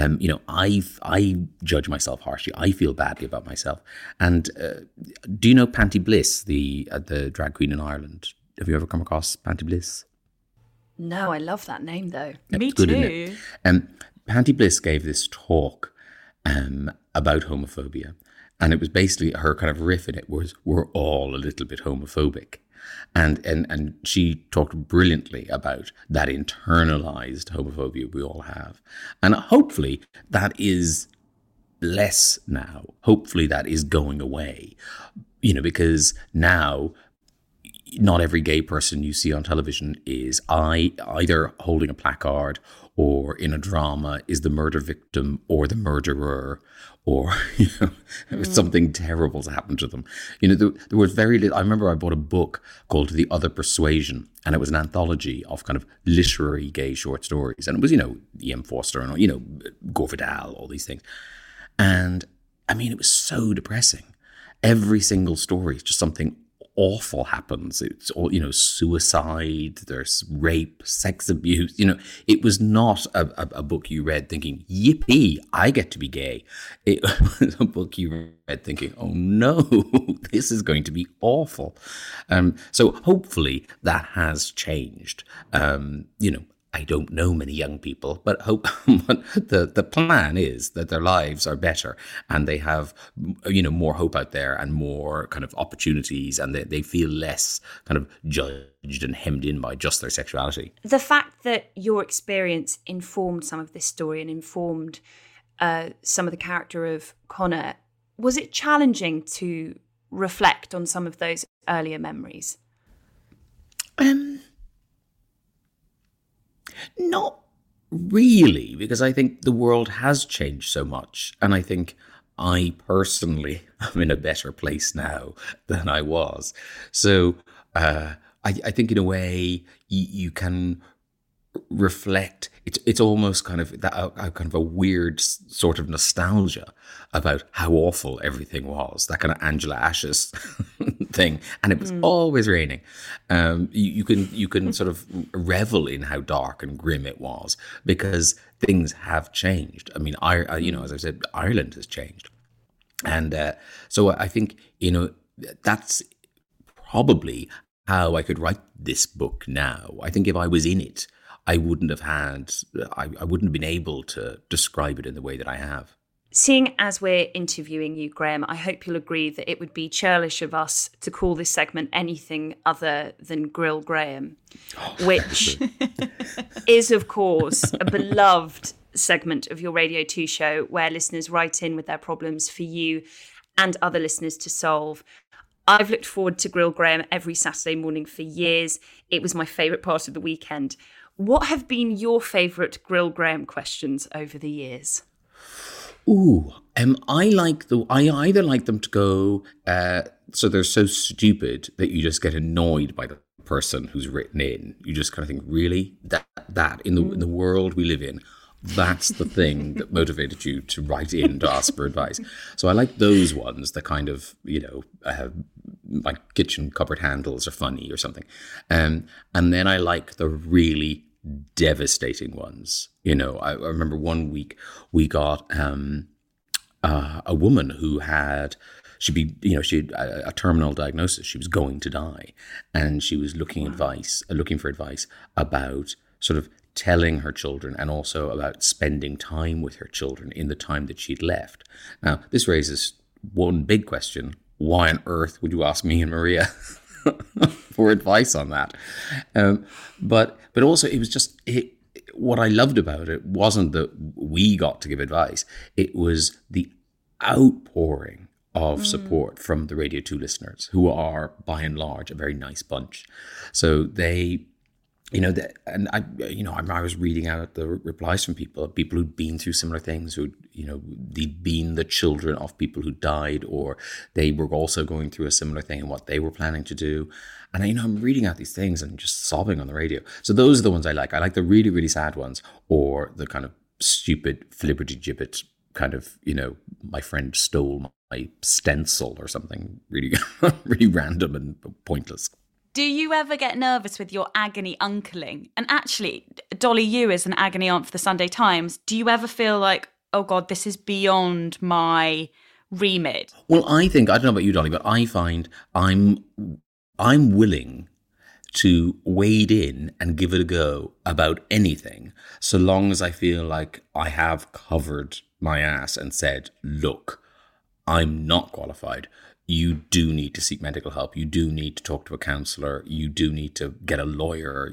I judge myself harshly. I feel badly about myself. And do you know Panty Bliss, the drag queen in Ireland? Have you ever come across Panty Bliss? No, I love that name though. Me good, too. isn't it? Panty Bliss gave this talk about homophobia, and it was basically her kind of riff in it was, we're all a little bit homophobic. And she talked brilliantly about that internalized homophobia we all have. And hopefully that is less now. Hopefully that is going away, because now not every gay person you see on television is either holding a placard or in a drama is the murder victim or the murderer, or something terrible's happened to them. There was very little. I remember I bought a book called The Other Persuasion, and it was an anthology of kind of literary gay short stories, and it was E.M. Forster and Gore Vidal, all these things. And I mean, it was so depressing. Every single story is just something awful happens. It's all, suicide, there's rape, sex abuse. It was not a book you read thinking, yippee, I get to be gay. It was a book you read thinking, oh no, this is going to be awful. So hopefully that has changed. I don't know many young people, but the plan is that their lives are better and they have, more hope out there and more kind of opportunities, and they feel less kind of judged and hemmed in by just their sexuality. The fact that your experience informed some of this story and informed some of the character of Connor, was it challenging to reflect on some of those earlier memories? Not really, because I think the world has changed so much. And I think I personally am in a better place now than I was. So I think in a way you can reflect. It's almost kind of that kind of a weird sort of nostalgia about how awful everything was. That kind of Angela Ashes thing, and it was always raining. You can sort of revel in how dark and grim it was because things have changed. I mean, as I said, Ireland has changed, and so I think that's probably how I could write this book now. I think if I was in it, I wouldn't have been able to describe it in the way that I have. Seeing as we're interviewing you, Graham, I hope you'll agree that it would be churlish of us to call this segment anything other than Grill Graham, which is, of course, a beloved segment of your Radio 2 show where listeners write in with their problems for you and other listeners to solve. I've looked forward to Grill Graham every Saturday morning for years. It was my favourite part of the weekend. What have been your favourite Grill Graham questions over the years? Ooh, I either like them to go, so they're so stupid that you just get annoyed by the person who's written in. You just kind of think, really? That in the world we live in, That's the thing that motivated you to write in to ask for advice. So I like those ones, the kind of, like kitchen cupboard handles are funny or something. And then I like the really devastating ones. I remember one week we got a woman who had, she had a terminal diagnosis. She was going to die. And she was looking for advice about sort of telling her children and also about spending time with her children in the time that she'd left. Now, this raises one big question. Why on earth would you ask me and Maria for advice on that? But also it was just, what I loved about it wasn't that we got to give advice. It was the outpouring of support from the Radio 2 listeners, who are by and large a very nice bunch. So they, I was reading out the replies from people who'd been through similar things, they'd been the children of people who died, or they were also going through a similar thing and what they were planning to do. And I'm reading out these things and just sobbing on the radio. So those are the ones I like. I like the really, really sad ones, or the kind of stupid flibberty-gibbet kind of, my friend stole my stencil or something really, really random and pointless. Do you ever get nervous with your agony uncling? And actually, Dolly, you as an agony aunt for the Sunday Times, do you ever feel like, oh God, this is beyond my remit? Well, I don't know about you, Dolly, but I find I'm willing to wade in and give it a go about anything, so long as I feel like I have covered my ass and said, look, I'm not qualified. You do need to seek medical help. You do need to talk to a counsellor. You do need to get a lawyer.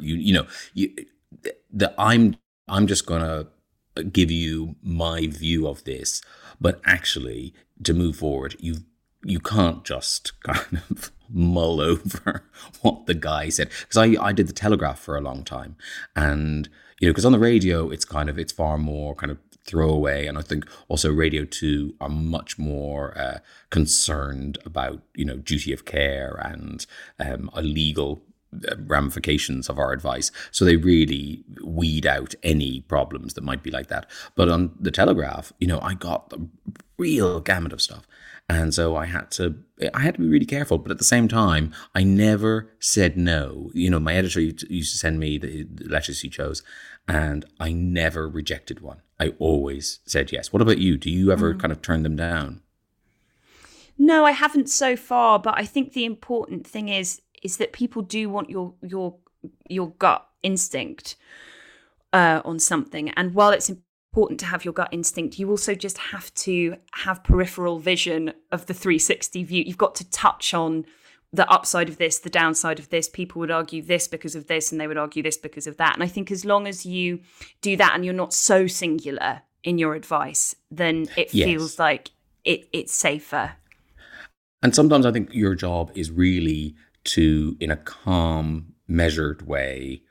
I'm just going to give you my view of this, but actually to move forward, you can't just kind of mull over what the guy said. Because I did the Telegraph for a long time, and because on the radio it's far more kind of throwaway, and I think also Radio 2 are much more concerned about duty of care and illegal ramifications of our advice, so they really weed out any problems that might be like that. But on the Telegraph, I got the real gamut of stuff, and so I had to be really careful. But at the same time, I never said no. My editor used to send me the letters he chose, and I never rejected one. I always said yes. What about you? Do you ever kind of turn them down? No, I haven't so far, but I think the important thing is that people do want your gut instinct on something. And while it's important to have your gut instinct, you also just have to have peripheral vision of the 360 view. You've got to touch on the upside of this, the downside of this. People would argue this because of this, and they would argue this because of that. And I think as long as you do that and you're not so singular in your advice, then it feels like it's safer. And sometimes I think your job is really to, in a calm, measured way,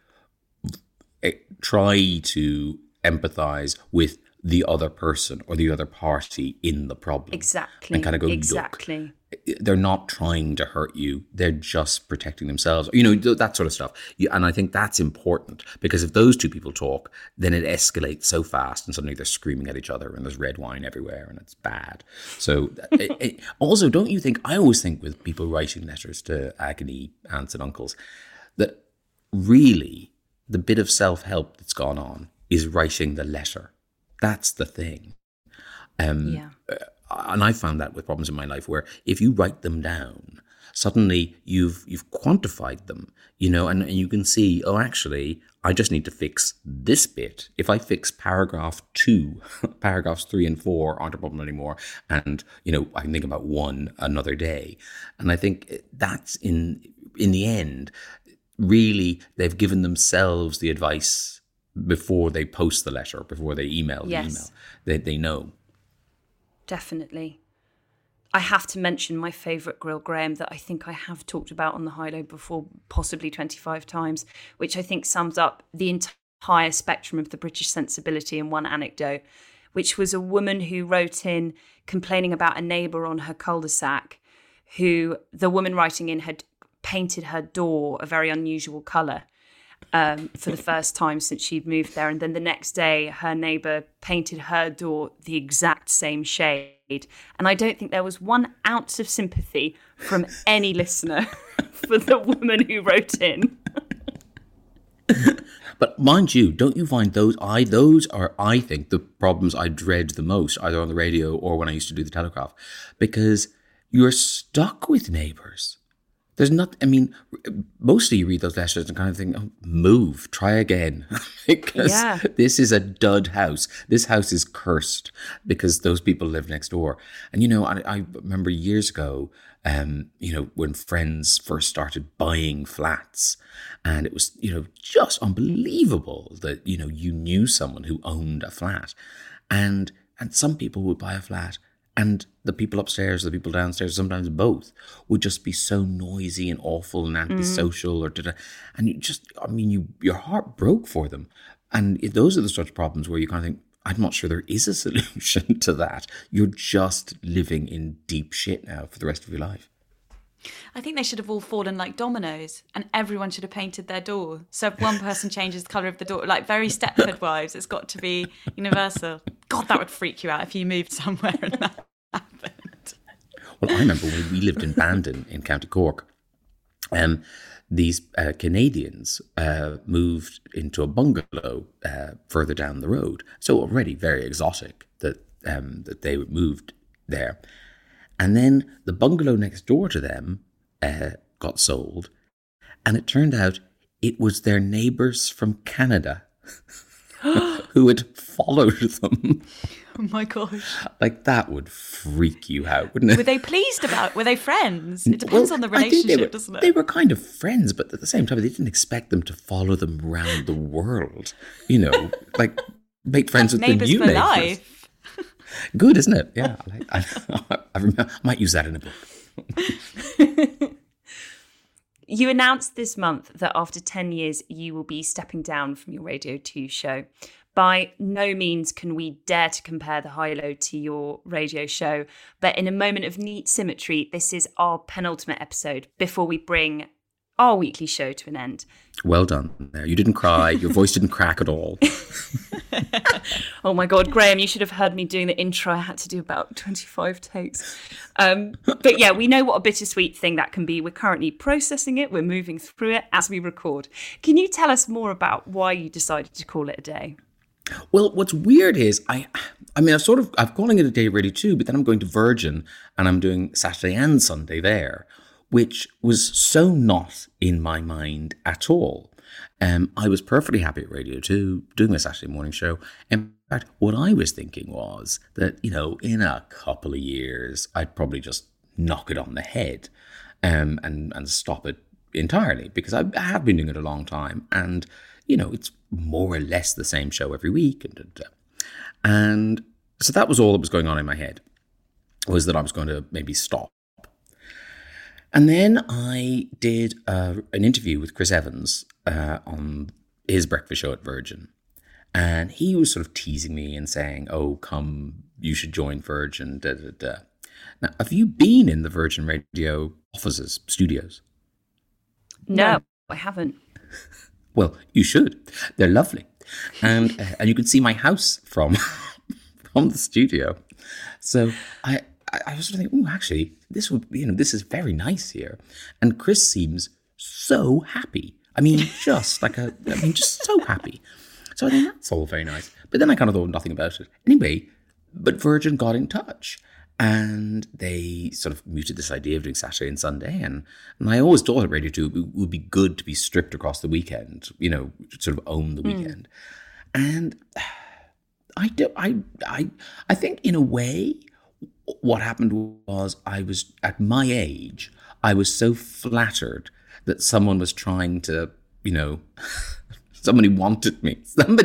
try to empathize with the other person or the other party in the problem. Exactly. And kind of go, exactly. Look, they're not trying to hurt you. They're just protecting themselves. That sort of stuff. And I think that's important, because if those two people talk, then it escalates so fast and suddenly they're screaming at each other and there's red wine everywhere and it's bad. So also, don't you think, I always think with people writing letters to agony aunts and uncles, that really the bit of self-help that's gone on is writing the letter. That's the thing. And I found that with problems in my life, where if you write them down, suddenly you've quantified them, and you can see, oh, actually, I just need to fix this bit. If I fix paragraph 2, paragraphs 3 and 4 aren't a problem anymore. And, I can think about one another day. And I think that's in the end, really, they've given themselves the advice before they post the letter, before they email the email. They know. Definitely. I have to mention my favourite grill, Graham, that I think I have talked about on the High Low before, possibly 25 times, which I think sums up the entire spectrum of the British sensibility in one anecdote, which was a woman who wrote in complaining about a neighbour on her cul-de-sac, who the woman writing in had painted her door a very unusual colour. for the first time since she'd moved there. And then the next day, her neighbour painted her door the exact same shade. And I don't think there was 1 ounce of sympathy from any listener for the woman who wrote in. But mind you, don't you find those are, I think, the problems I dread the most, either on the radio or when I used to do the Telegraph, because you're stuck with neighbours. There's not, I mean, mostly you read those letters and kind of think, oh, move, try again. Because this is a dud house. This house is cursed because those people live next door. And, you know, I remember years ago, you know, when friends first started buying flats, and it was, you know, just unbelievable that, you know, you knew someone who owned a flat. And some people would buy a flat, and the people upstairs, the people downstairs, sometimes both, would just be so noisy and awful and antisocial, and you just, I mean, your heart broke for them. And those are the sort of problems where you kind of think, I'm not sure there is a solution to that. You're just living in deep shit now for the rest of your life. I think they should have all fallen like dominoes, and everyone should have painted their door. So if one person changes the colour of the door, like very Stepford Wives, it's got to be universal. God, that would freak you out if you moved somewhere and that happened. Well, I remember when we lived in Bandon in County Cork, these Canadians moved into a bungalow further down the road. So already very exotic that they moved there. And then the bungalow next door to them got sold. And it turned out it was their neighbours from Canada who had followed them. Oh my gosh. Like, that would freak you out, wouldn't it? Were they pleased about it? Were they friends? It depends on the relationship, doesn't it? They were kind of friends, but at the same time, they didn't expect them to follow them around the world. You know, like, make friends with neighbours the new for neighbours. life. Good, isn't it? Yeah. I might use that in a book. You announced this month that after 10 years, you will be stepping down from your Radio 2 show. By no means can we dare to compare the high-low to your radio show, but in a moment of neat symmetry, this is our penultimate episode before we bring our weekly show to an end. Well done. You didn't cry. Your voice didn't crack at all. Oh my God, Graham, you should have heard me doing the intro. I had to do about 25 takes. But yeah, we know what a bittersweet thing that can be. We're currently processing it. We're moving through it as we record. Can you tell us more about why you decided to call it a day? Well, what's weird is I'm calling it a day really too, but then I'm going to Virgin and I'm doing Saturday and Sunday there, which was so not in my mind at all. I was perfectly happy at Radio 2 doing my Saturday morning show. In fact, what I was thinking was that, you know, in a couple of years, I'd probably just knock it on the head and stop it entirely, because I have been doing it a long time, and you know, it's more or less the same show every week. And so that was all that was going on in my head, was that I was going to maybe stop. And then I did an interview with Chris Evans on his breakfast show at Virgin. And he was sort of teasing me and saying, oh, come, you should join Virgin, Now, have you been in the Virgin Radio offices, studios? No, I haven't. Well, you should. They're lovely. And you can see my house from the studio. So I was sort of thinking, oh, actually, this is very nice here. And Chris seems so happy. I mean, just so happy. So I think that's all very nice. But then I kind of thought nothing about it. Anyway, but Virgin got in touch. And they sort of mooted this idea of doing Saturday and Sunday. And I always thought at Radio 2 it would be good to be stripped across the weekend, you know, sort of own the weekend. And I think in a way what happened was, I was, at my age, I was so flattered that someone was trying to, you know... Somebody wants me,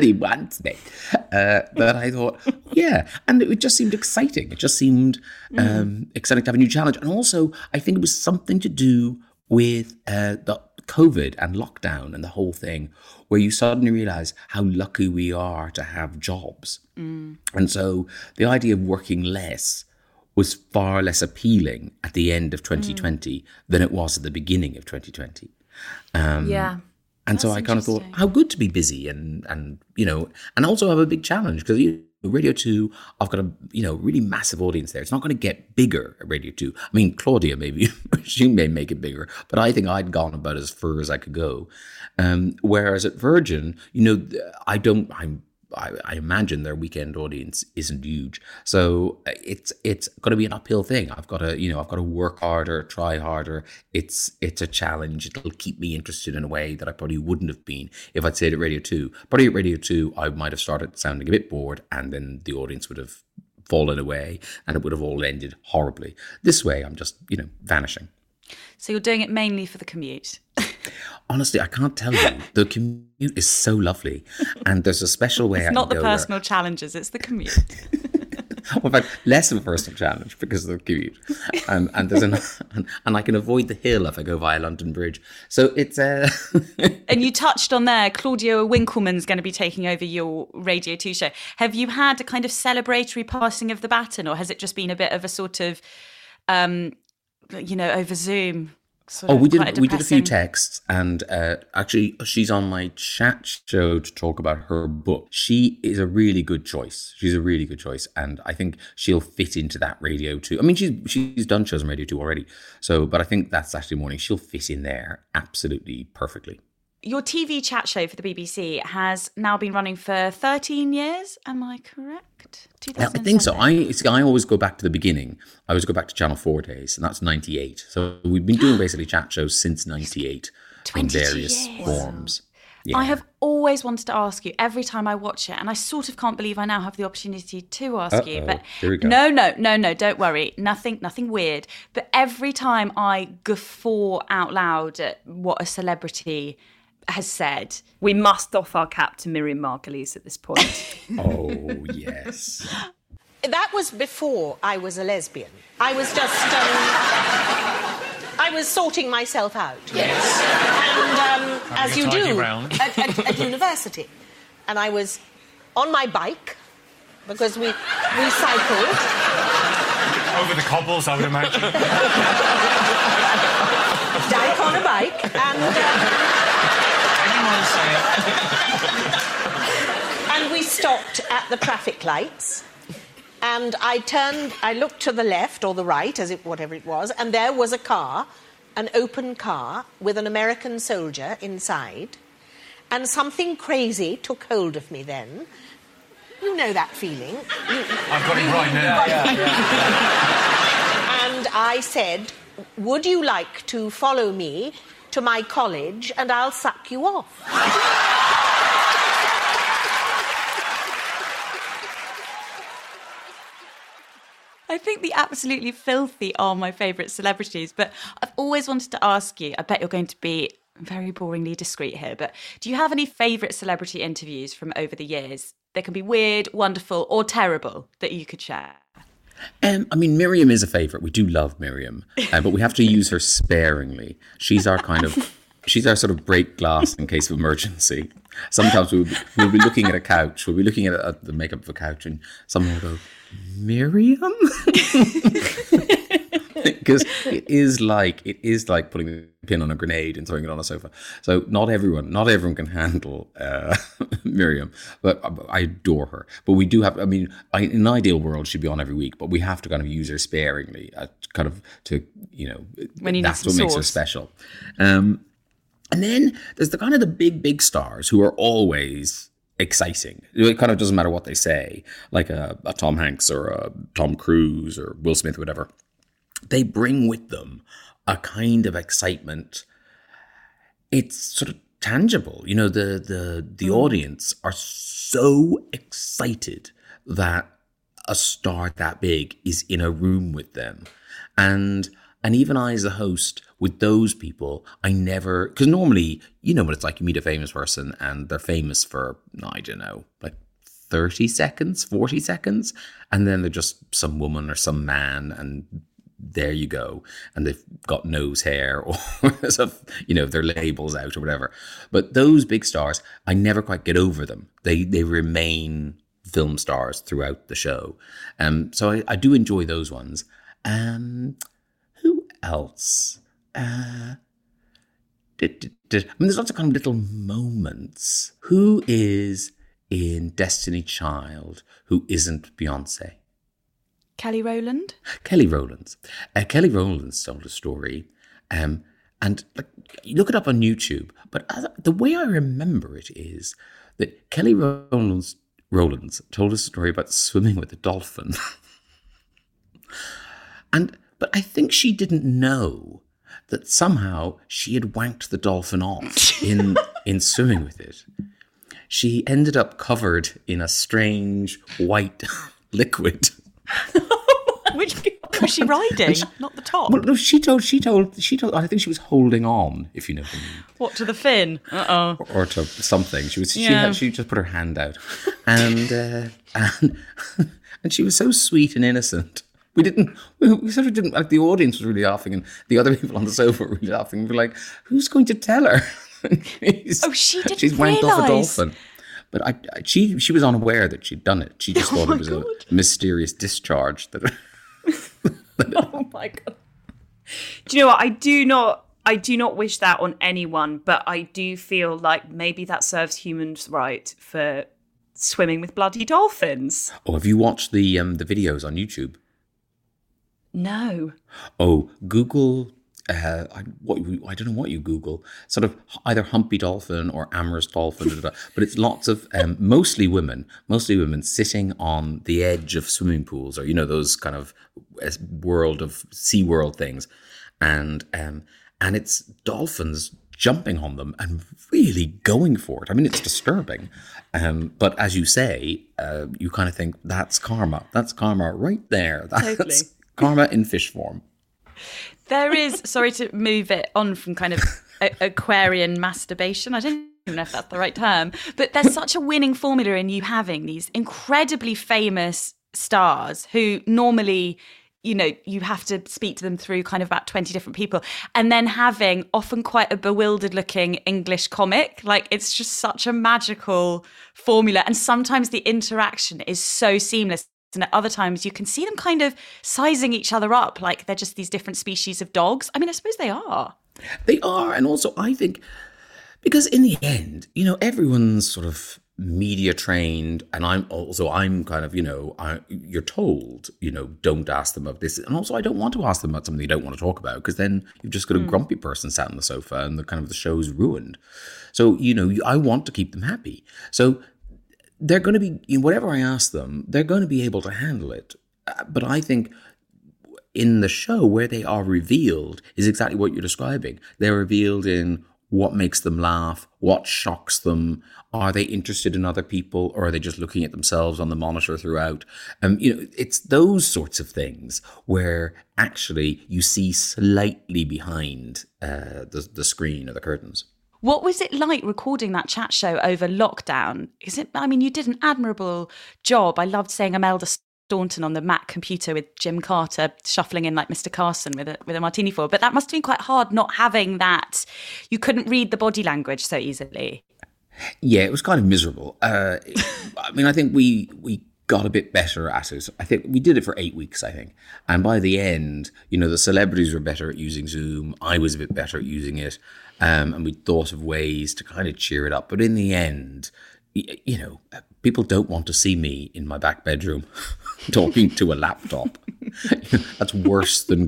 that I thought, yeah. And it just seemed exciting. It just seemed exciting to have a new challenge. And also, I think it was something to do with the COVID and lockdown and the whole thing, where you suddenly realize how lucky we are to have jobs. And so the idea of working less was far less appealing at the end of 2020 than it was at the beginning of 2020. Yeah. And so I kind of thought, how good to be busy and you know, and also have a big challenge because Radio 2, I've got a, you know, really massive audience there. It's not going to get bigger at Radio 2. I mean, Claudia, maybe, she may make it bigger, but I think I'd gone about as far as I could go. Whereas at Virgin, you know, I imagine their weekend audience isn't huge. So it's going to be an uphill thing. I've got to work harder, try harder. It's a challenge. It'll keep me interested in a way that I probably wouldn't have been if I'd stayed at Radio 2. Probably at Radio 2, I might have started sounding a bit bored and then the audience would have fallen away and it would have all ended horribly. This way, I'm just, you know, vanishing. So you're doing it mainly for the commute? Honestly, I can't tell you. The commute is so lovely. And there's a special way it's not the personal challenges, it's the commute. Well, in fact, less of a personal challenge because of the commute. And I can avoid the hill if I go via London Bridge. So it's... And you touched on there, Claudia Winkleman's going to be taking over your Radio 2 show. Have you had a kind of celebratory passing of the baton, or has it just been a bit of a sort of, you know, over Zoom? We did a few texts, and actually she's on my chat show to talk about her book. She is a really good choice. She's a really good choice, and I think she'll fit into that Radio 2. I mean, she's done shows on Radio 2 already, but I think that Saturday morning she'll fit in there absolutely perfectly. Your TV chat show for the BBC has now been running for 13 years. Am I correct? I think so. I always go back to the beginning. I always go back to Channel 4 days, and that's 98. So we've been doing basically chat shows since 98 in various forms. Yeah. I have always wanted to ask you every time I watch it, and I sort of can't believe I now have the opportunity to ask you. But here we go. No, don't worry. Nothing weird. But every time I guffaw out loud at what a celebrity has said. We must doff our cap to Miriam Margolyes at this point. Oh, yes. That was before I was a lesbian. I was just, I was sorting myself out. Yes. And as you do at university. And I was on my bike, because we cycled. Over the cobbles, I would imagine. Dyke on a bike, and... And we stopped at the traffic lights, and I looked to the left or the right, whatever it was, and there was a car, an open car with an American soldier inside, and something crazy took hold of me then. You know that feeling. I've got it right now. And I said, would you like to follow me to my college and I'll suck you off? I think the absolutely filthy are my favourite celebrities, but I've always wanted to ask you, I bet you're going to be very boringly discreet here, but do you have any favourite celebrity interviews from over the years? They can be weird, wonderful or terrible that you could share. I mean, Miriam is a favourite. We do love Miriam, but we have to use her sparingly. She's our sort of break glass in case of emergency. Sometimes we'll be looking at a couch. We'll be looking at the makeup of a couch, and someone will go, Miriam? Because it is like putting a pin on a grenade and throwing it on a sofa. So not everyone can handle Miriam, but I adore her. But we do have, in an ideal world, she'd be on every week, but we have to kind of use her sparingly, when you that's what makes her special. And then there's the big stars who are always exciting. It kind of doesn't matter what they say, like a Tom Hanks or a Tom Cruise or Will Smith or whatever. They bring with them a kind of excitement. It's sort of tangible. You know, the audience are so excited that a star that big is in a room with them. And even I, as a host, with those people, I never... Because normally, you know what it's like. You meet a famous person and they're famous for, I don't know, like 30 seconds, 40 seconds. And then they're just some woman or some man, and there you go. And they've got nose hair or, their labels out or whatever. But those big stars, I never quite get over them. They remain film stars throughout the show. So I do enjoy those ones. Who else? there's lots of kind of little moments. Who is in Destiny Child who isn't Beyonce? Kelly Rowland? Kelly Rowlands. Kelly Rowlands told a story, and like, you look it up on YouTube, but the way I remember it is that Kelly Rowlands told a story about swimming with a dolphin. But I think she didn't know that somehow she had wanked the dolphin off in swimming with it. She ended up covered in a strange white liquid. Which was she riding? Not the top. Well, no, she told. I think she was holding on, if you know what I mean. What, to the fin? Or to something. She just put her hand out, and she was so sweet and innocent. We sort of didn't, like, the audience was really laughing, and the other people on the sofa were really laughing. We were like, who's going to tell her? She didn't She's wanked off a realise. dolphin. But she was unaware that she'd done it. She just thought it was a mysterious discharge. Oh my God. Do you know what? I do not wish that on anyone, but I do feel like maybe that serves humans right for swimming with bloody dolphins. Oh, have you watched the videos on YouTube? No. Oh, Google. I don't know what you Google. Sort of either humpy dolphin or amorous dolphin, but it's lots of mostly women sitting on the edge of swimming pools, or those kind of SeaWorld things, and it's dolphins jumping on them and really going for it. I mean, it's disturbing, but as you say, you kind of think that's karma. That's karma right there. That's Totally. karma in fish form. There is, sorry to move it on from kind of Aquarian masturbation. I don't even know if that's the right term, but there's such a winning formula in you having these incredibly famous stars who normally, you have to speak to them through kind of about 20 different people, and then having often quite a bewildered looking English comic. Like, it's just such a magical formula. And sometimes the interaction is so seamless. And at other times you can see them kind of sizing each other up like they're just these different species of dogs. I mean, I suppose they are. They are. And also, I think, because in the end, everyone's sort of media trained, and I'm kind of, you're told, don't ask them about this. And also, I don't want to ask them about something they don't want to talk about, because then you've just got a grumpy person sat on the sofa and the show's ruined. So, I want to keep them happy. So they're going to be, whatever I ask them, they're going to be able to handle it. But I think in the show, where they are revealed is exactly what you're describing. They're revealed in what makes them laugh, what shocks them. Are they interested in other people, or are they just looking at themselves on the monitor throughout? It's those sorts of things where actually you see slightly behind the screen or the curtains. What was it like recording that chat show over lockdown? You did an admirable job. I loved saying Imelda Staunton on the Mac computer with Jim Carter shuffling in like Mr. Carson with a martini for. But that must have been quite hard not having that. You couldn't read the body language so easily. Yeah, it was kind of miserable. I think we got a bit better at it. I think we did it for 8 weeks, I think. And by the end, the celebrities were better at using Zoom. I was a bit better at using it. And we thought of ways to kind of cheer it up. But in the end, people don't want to see me in my back bedroom talking to a laptop. That's worse than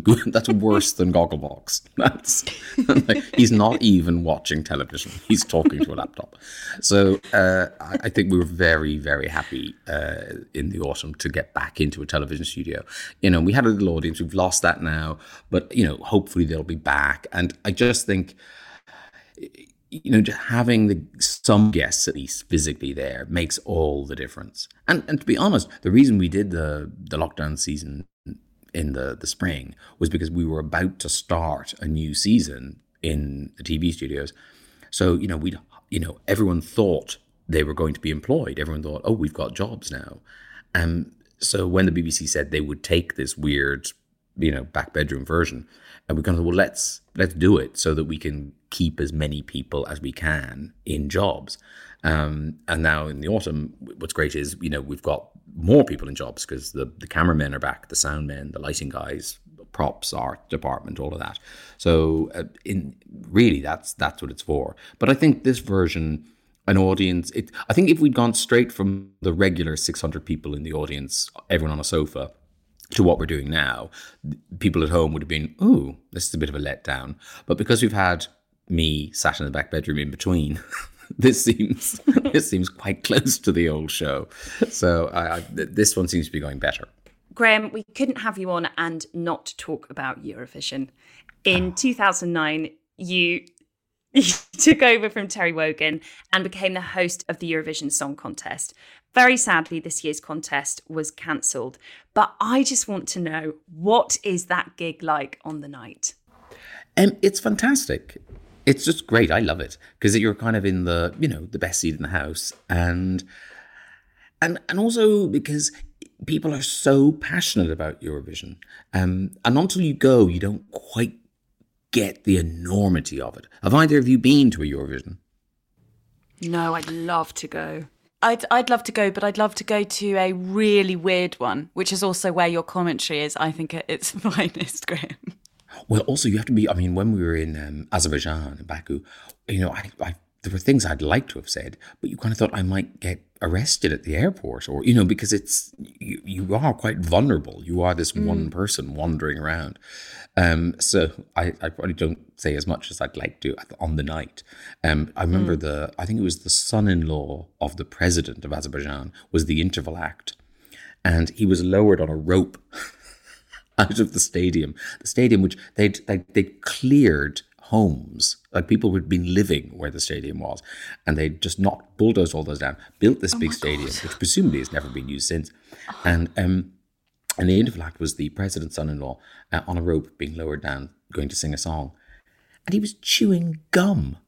Gogglebox. He's not even watching television. He's talking to a laptop. So I think we were very, very happy in the autumn to get back into a television studio. We had a little audience. We've lost that now, but hopefully they'll be back. And I just think, just having some guests at least physically there makes all the difference. And to be honest, the reason we did the lockdown season in the spring was because we were about to start a new season in the TV studios. So, everyone thought they were going to be employed. Everyone thought, oh, we've got jobs now. So when the BBC said they would take this weird, back bedroom version, and we kind of thought, well, let's do it so that we can keep as many people as we can in jobs. And now in the autumn, what's great is, we've got more people in jobs because the cameramen are back, the sound men, the lighting guys, props, art department, all of that. So that's what it's for. But I think this version, an audience, I think if we'd gone straight from the regular 600 people in the audience, everyone on a sofa, to what we're doing now, people at home would have been, ooh, this is a bit of a letdown. But because we've had me sat in the back bedroom in between, this seems quite close to the old show. So this one seems to be going better. Graham, we couldn't have you on and not talk about Eurovision. In 2009, you took over from Terry Wogan and became the host of the Eurovision Song Contest. Very sadly, this year's contest was cancelled. But I just want to know, what is that gig like on the night? It's fantastic. It's just great. I love it because you're kind of in the best seat in the house, and also because people are so passionate about Eurovision, and until you go, you don't quite get the enormity of it. Have either of you been to a Eurovision? No, I'd love to go. I'd love to go, but I'd love to go to a really weird one, which is also where your commentary is, I think, at its finest, Graham. Well, also you have to be. I mean, when we were in Azerbaijan, in Baku, there were things I'd like to have said, but you kind of thought I might get arrested at the airport, or because it's you are quite vulnerable. You are this one person wandering around. So I probably don't say as much as I'd like to on the night. I remember I think it was the son-in-law of the president of Azerbaijan was the interval act, and he was lowered on a rope out of the stadium which they'd cleared homes, like people who'd been living where the stadium was, and they just bulldozed all those down, built this big stadium, which presumably has never been used since. And the interval act was the president's son-in-law on a rope being lowered down, going to sing a song, and he was chewing gum.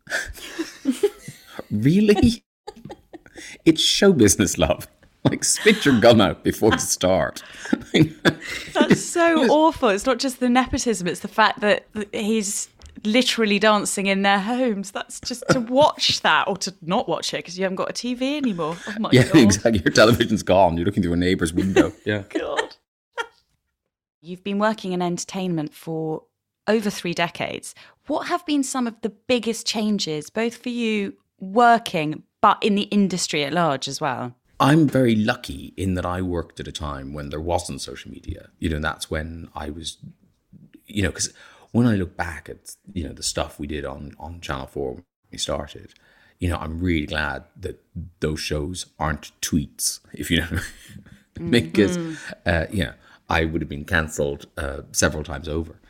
Really? It's show business, love. Like, spit your gum out before you start. That's so awful. It's not just the nepotism, it's the fact that he's literally dancing in their homes. That's just to watch that, or to not watch it because you haven't got a TV anymore. Oh my God. Exactly. Your television's gone. You're looking through a neighbour's window. Yeah. God. You've been working in entertainment for over 3 decades. What have been some of the biggest changes, both for you working, but in the industry at large as well? I'm very lucky in that I worked at a time when there wasn't social media. That's when I was, because when I look back at, the stuff we did on Channel 4 when we started, I'm really glad that those shows aren't tweets, if you know, because, I would have been cancelled several times over.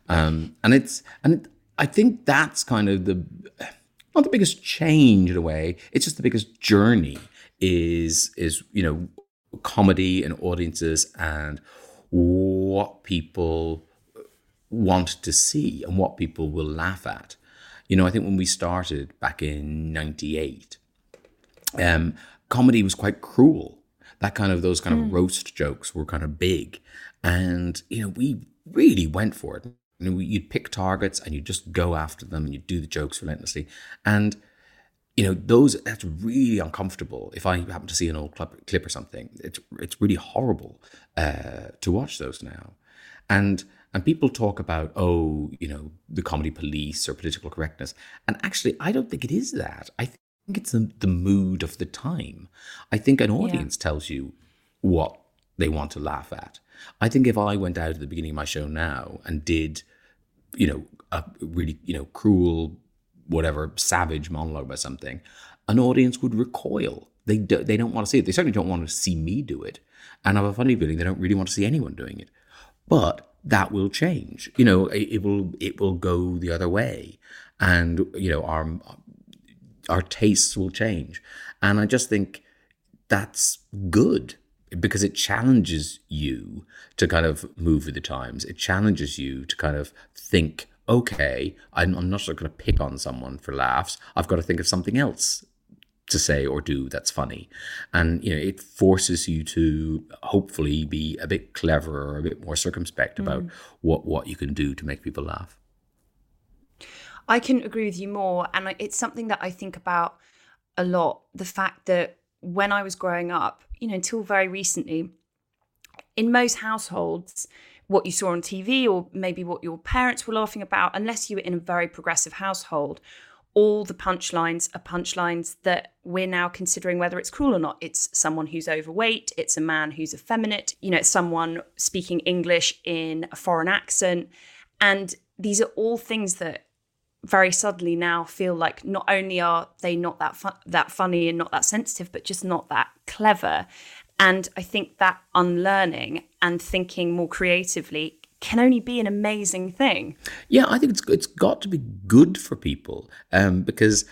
I think that's kind of not the biggest change in a way. It's just the biggest journey is comedy and audiences and what people want to see and what people will laugh at. I think when we started back in 98, comedy was quite cruel. Those kind of roast jokes were kind of big, and we really went for it. You'd pick targets and you'd just go after them and you'd do the jokes relentlessly, and that's really uncomfortable. If I happen to see an old clip or something, it's really horrible to watch those now. And people talk about, the comedy police or political correctness. And actually, I don't think it is that. I think it's the mood of the time. I think an audience tells you what they want to laugh at. I think if I went out at the beginning of my show now and did, a really, cruel, whatever, savage monologue about something, an audience would recoil. They don't want to see it. They certainly don't want to see me do it. And I have a funny feeling they don't really want to see anyone doing it. But that will change. It will go the other way. And, our tastes will change. And I just think that's good because it challenges you to kind of move with the times. It challenges you to kind of think, okay, I'm not just going to pick on someone for laughs. I've got to think of something else to say or do that's funny. And, it forces you to hopefully be a bit cleverer or a bit more circumspect about what you can do to make people laugh. I couldn't agree with you more. And it's something that I think about a lot. The fact that when I was growing up, until very recently, in most households, what you saw on TV or maybe what your parents were laughing about, unless you were in a very progressive household, all the punchlines are punchlines that we're now considering whether it's cruel or not. It's someone who's overweight. It's a man who's effeminate. You know, it's someone speaking English in a foreign accent. And these are all things that very suddenly now feel like not only are they not that funny and not that sensitive, but just not that clever. And I think that unlearning and thinking more creatively can only be an amazing thing. Yeah, I think it's got to be good for people because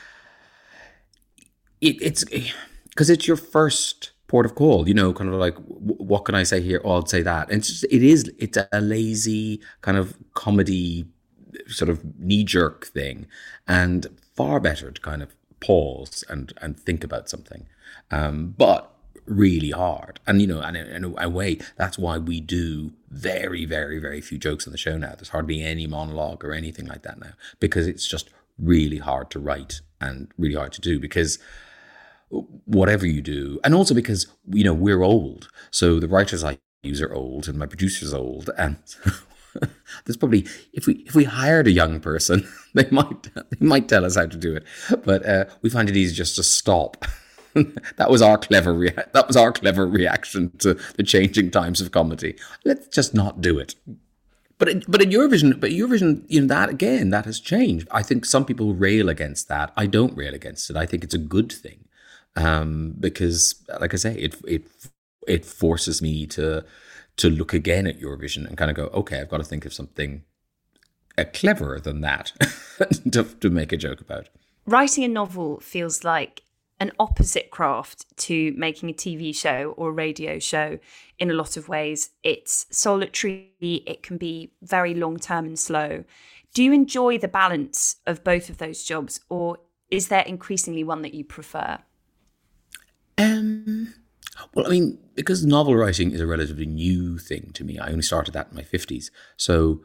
it's your first port of call. You know, kind of like what can I say here? Oh, I'll say that. And it's a lazy kind of comedy sort of knee-jerk thing, and far better to kind of pause and think about something. But really hard. And, you know, and in a way, that's why we do very, very, very few jokes on the show now. There's hardly any monologue or anything like that now, because it's just really hard to write and really hard to do, because whatever you do, and also because, you know, we're old. So the writers I use are old and my producer's old, and there's probably, if we hired a young person, they might tell us how to do it, but we find it easy just to stop. That was our clever reaction to the changing times of comedy. Let's just not do it. But in Eurovision, you know, that again, that has changed. I think some people rail against that. I don't rail against it. I think it's a good thing, because, like I say, it forces me to look again at Eurovision and kind of go, okay, I've got to think of something cleverer than that to make a joke about. Writing a novel feels like an opposite craft to making a TV show or a radio show in a lot of ways. It's solitary, it can be very long-term and slow. Do you enjoy the balance of both of those jobs, or is there increasingly one that you prefer? Well, I mean, because novel writing is a relatively new thing to me, I only started that in my 50s. So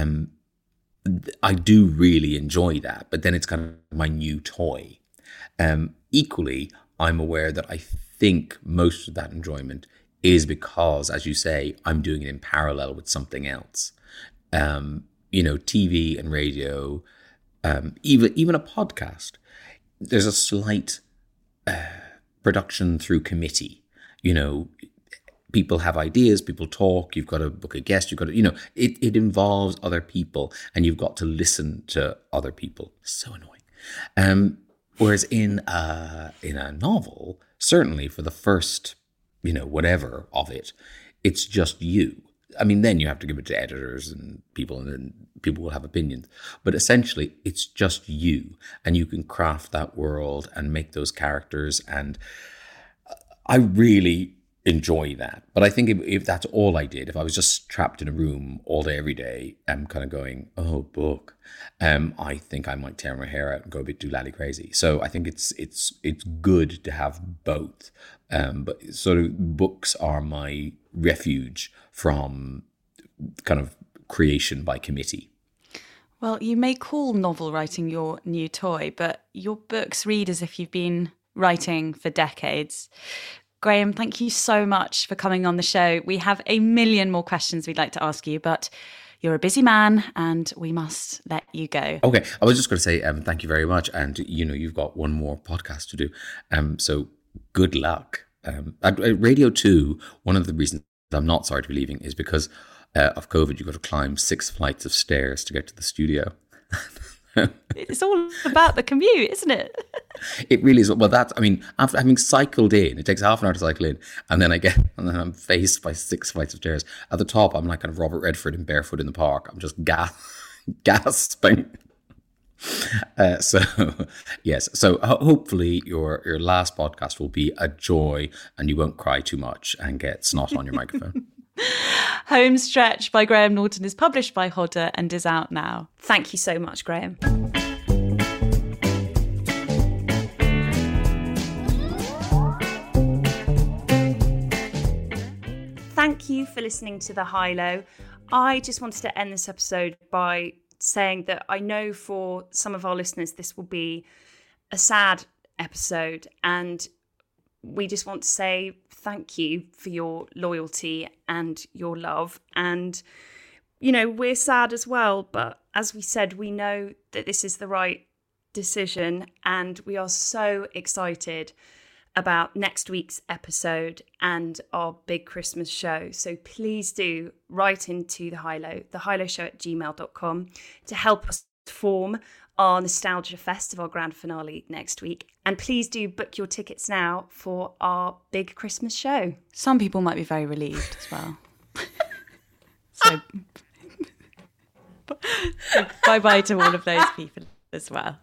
I do really enjoy that, but then it's kind of my new toy. Equally, I'm aware that I think most of that enjoyment is because, as you say, I'm doing it in parallel with something else. You know, TV and radio, even a podcast. There's a slight production through committee. You know, people have ideas, people talk, you've got to book a guest, you've got to, you know, it involves other people, and you've got to listen to other people. So annoying. Whereas in a novel, certainly for the first, you know, whatever of it, it's just you. I mean, then you have to give it to editors and then people will have opinions. But essentially, it's just you, and you can craft that world and make those characters. And I really enjoy that. But I think if that's all I did, if I was just trapped in a room all day, every day, I'm kind of going, oh, book, I think I might tear my hair out and go a bit doolally crazy. So I think it's good to have both. But sort of books are my refuge from kind of creation by committee. Well, you may call novel writing your new toy, but your books read as if you've been writing for decades. Graham, thank you so much for coming on the show. We have a million more questions we'd like to ask you, but you're a busy man and we must let you go. Okay, I was just going to say thank you very much. And, you know, you've got one more podcast to do. So good luck. At Radio 2, one of the reasons I'm not sorry to be leaving is because of COVID. You've got to climb 6 flights of stairs to get to the studio. It's all about the commute, isn't it? It really is. Well, that's, I mean, after having cycled in, it takes half an hour to cycle in, and then I'm faced by 6 flights of stairs. At the top, I'm like kind of Robert Redford in Barefoot in the Park. I'm just gasping. So, yes. So hopefully your last podcast will be a joy and you won't cry too much and get snot on your microphone. Home Stretch by Graham Norton is published by Hodder and is out now. Thank you so much, Graham. Thank you for listening to The High Low. I just wanted to end this episode by saying that I know for some of our listeners this will be a sad episode, and we just want to say thank you for your loyalty and your love. And you know, we're sad as well. But as we said, we know that this is the right decision, and we are so excited about next week's episode and our big Christmas show. So please do write into the hilo@gmail.com to help us form our Nostalgia Fest of our grand finale next week. And please do book your tickets now for our big Christmas show. Some people might be very relieved as well. So bye-bye to all of those people as well.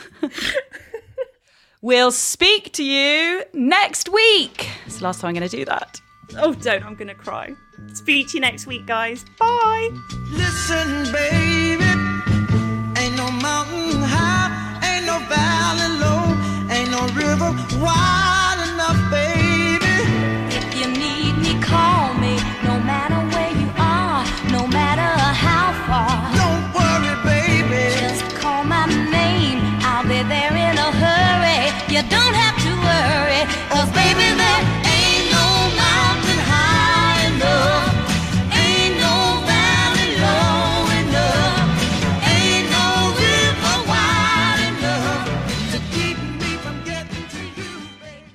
We'll speak to you next week. It's the last time I'm going to do that. Oh, don't. I'm going to cry. Speak to you next week, guys. Bye. Listen, baby, ain't no mountain high, ain't no valley low, ain't no river wide enough, baby. If you need me, call me. No matter where you are, no matter how far. Don't worry, baby. Just call my name. I'll be there in a hurry. You don't have to worry, 'cause baby, there ain't no mountain high enough, ain't no valley low enough, ain't no river wide enough To keep me from getting to you, baby.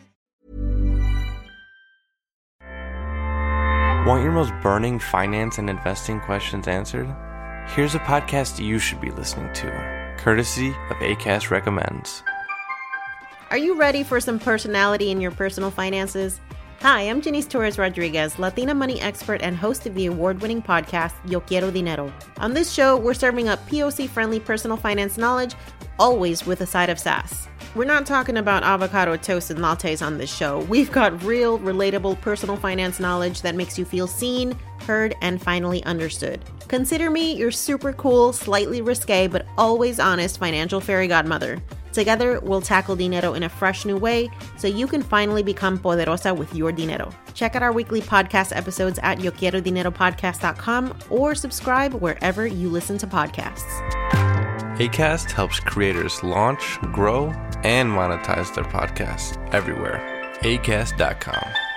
Want your most burning finance and investing questions answered? Here's a podcast you should be listening to, courtesy of Acast Recommends. Are you ready for some personality in your personal finances? Hi, I'm Janice Torres Rodriguez, Latina money expert and host of the award-winning podcast, Yo Quiero Dinero. On this show, we're serving up POC-friendly personal finance knowledge, always with a side of sass. We're not talking about avocado toast and lattes on this show. We've got real, relatable personal finance knowledge that makes you feel seen, heard, and finally understood. Consider me your super cool, slightly risque, but always honest financial fairy godmother. Together, we'll tackle dinero in a fresh new way so you can finally become poderosa with your dinero. Check out our weekly podcast episodes at YoQuieroDineroPodcast.com or subscribe wherever you listen to podcasts. Acast helps creators launch, grow, and monetize their podcasts everywhere. Acast.com.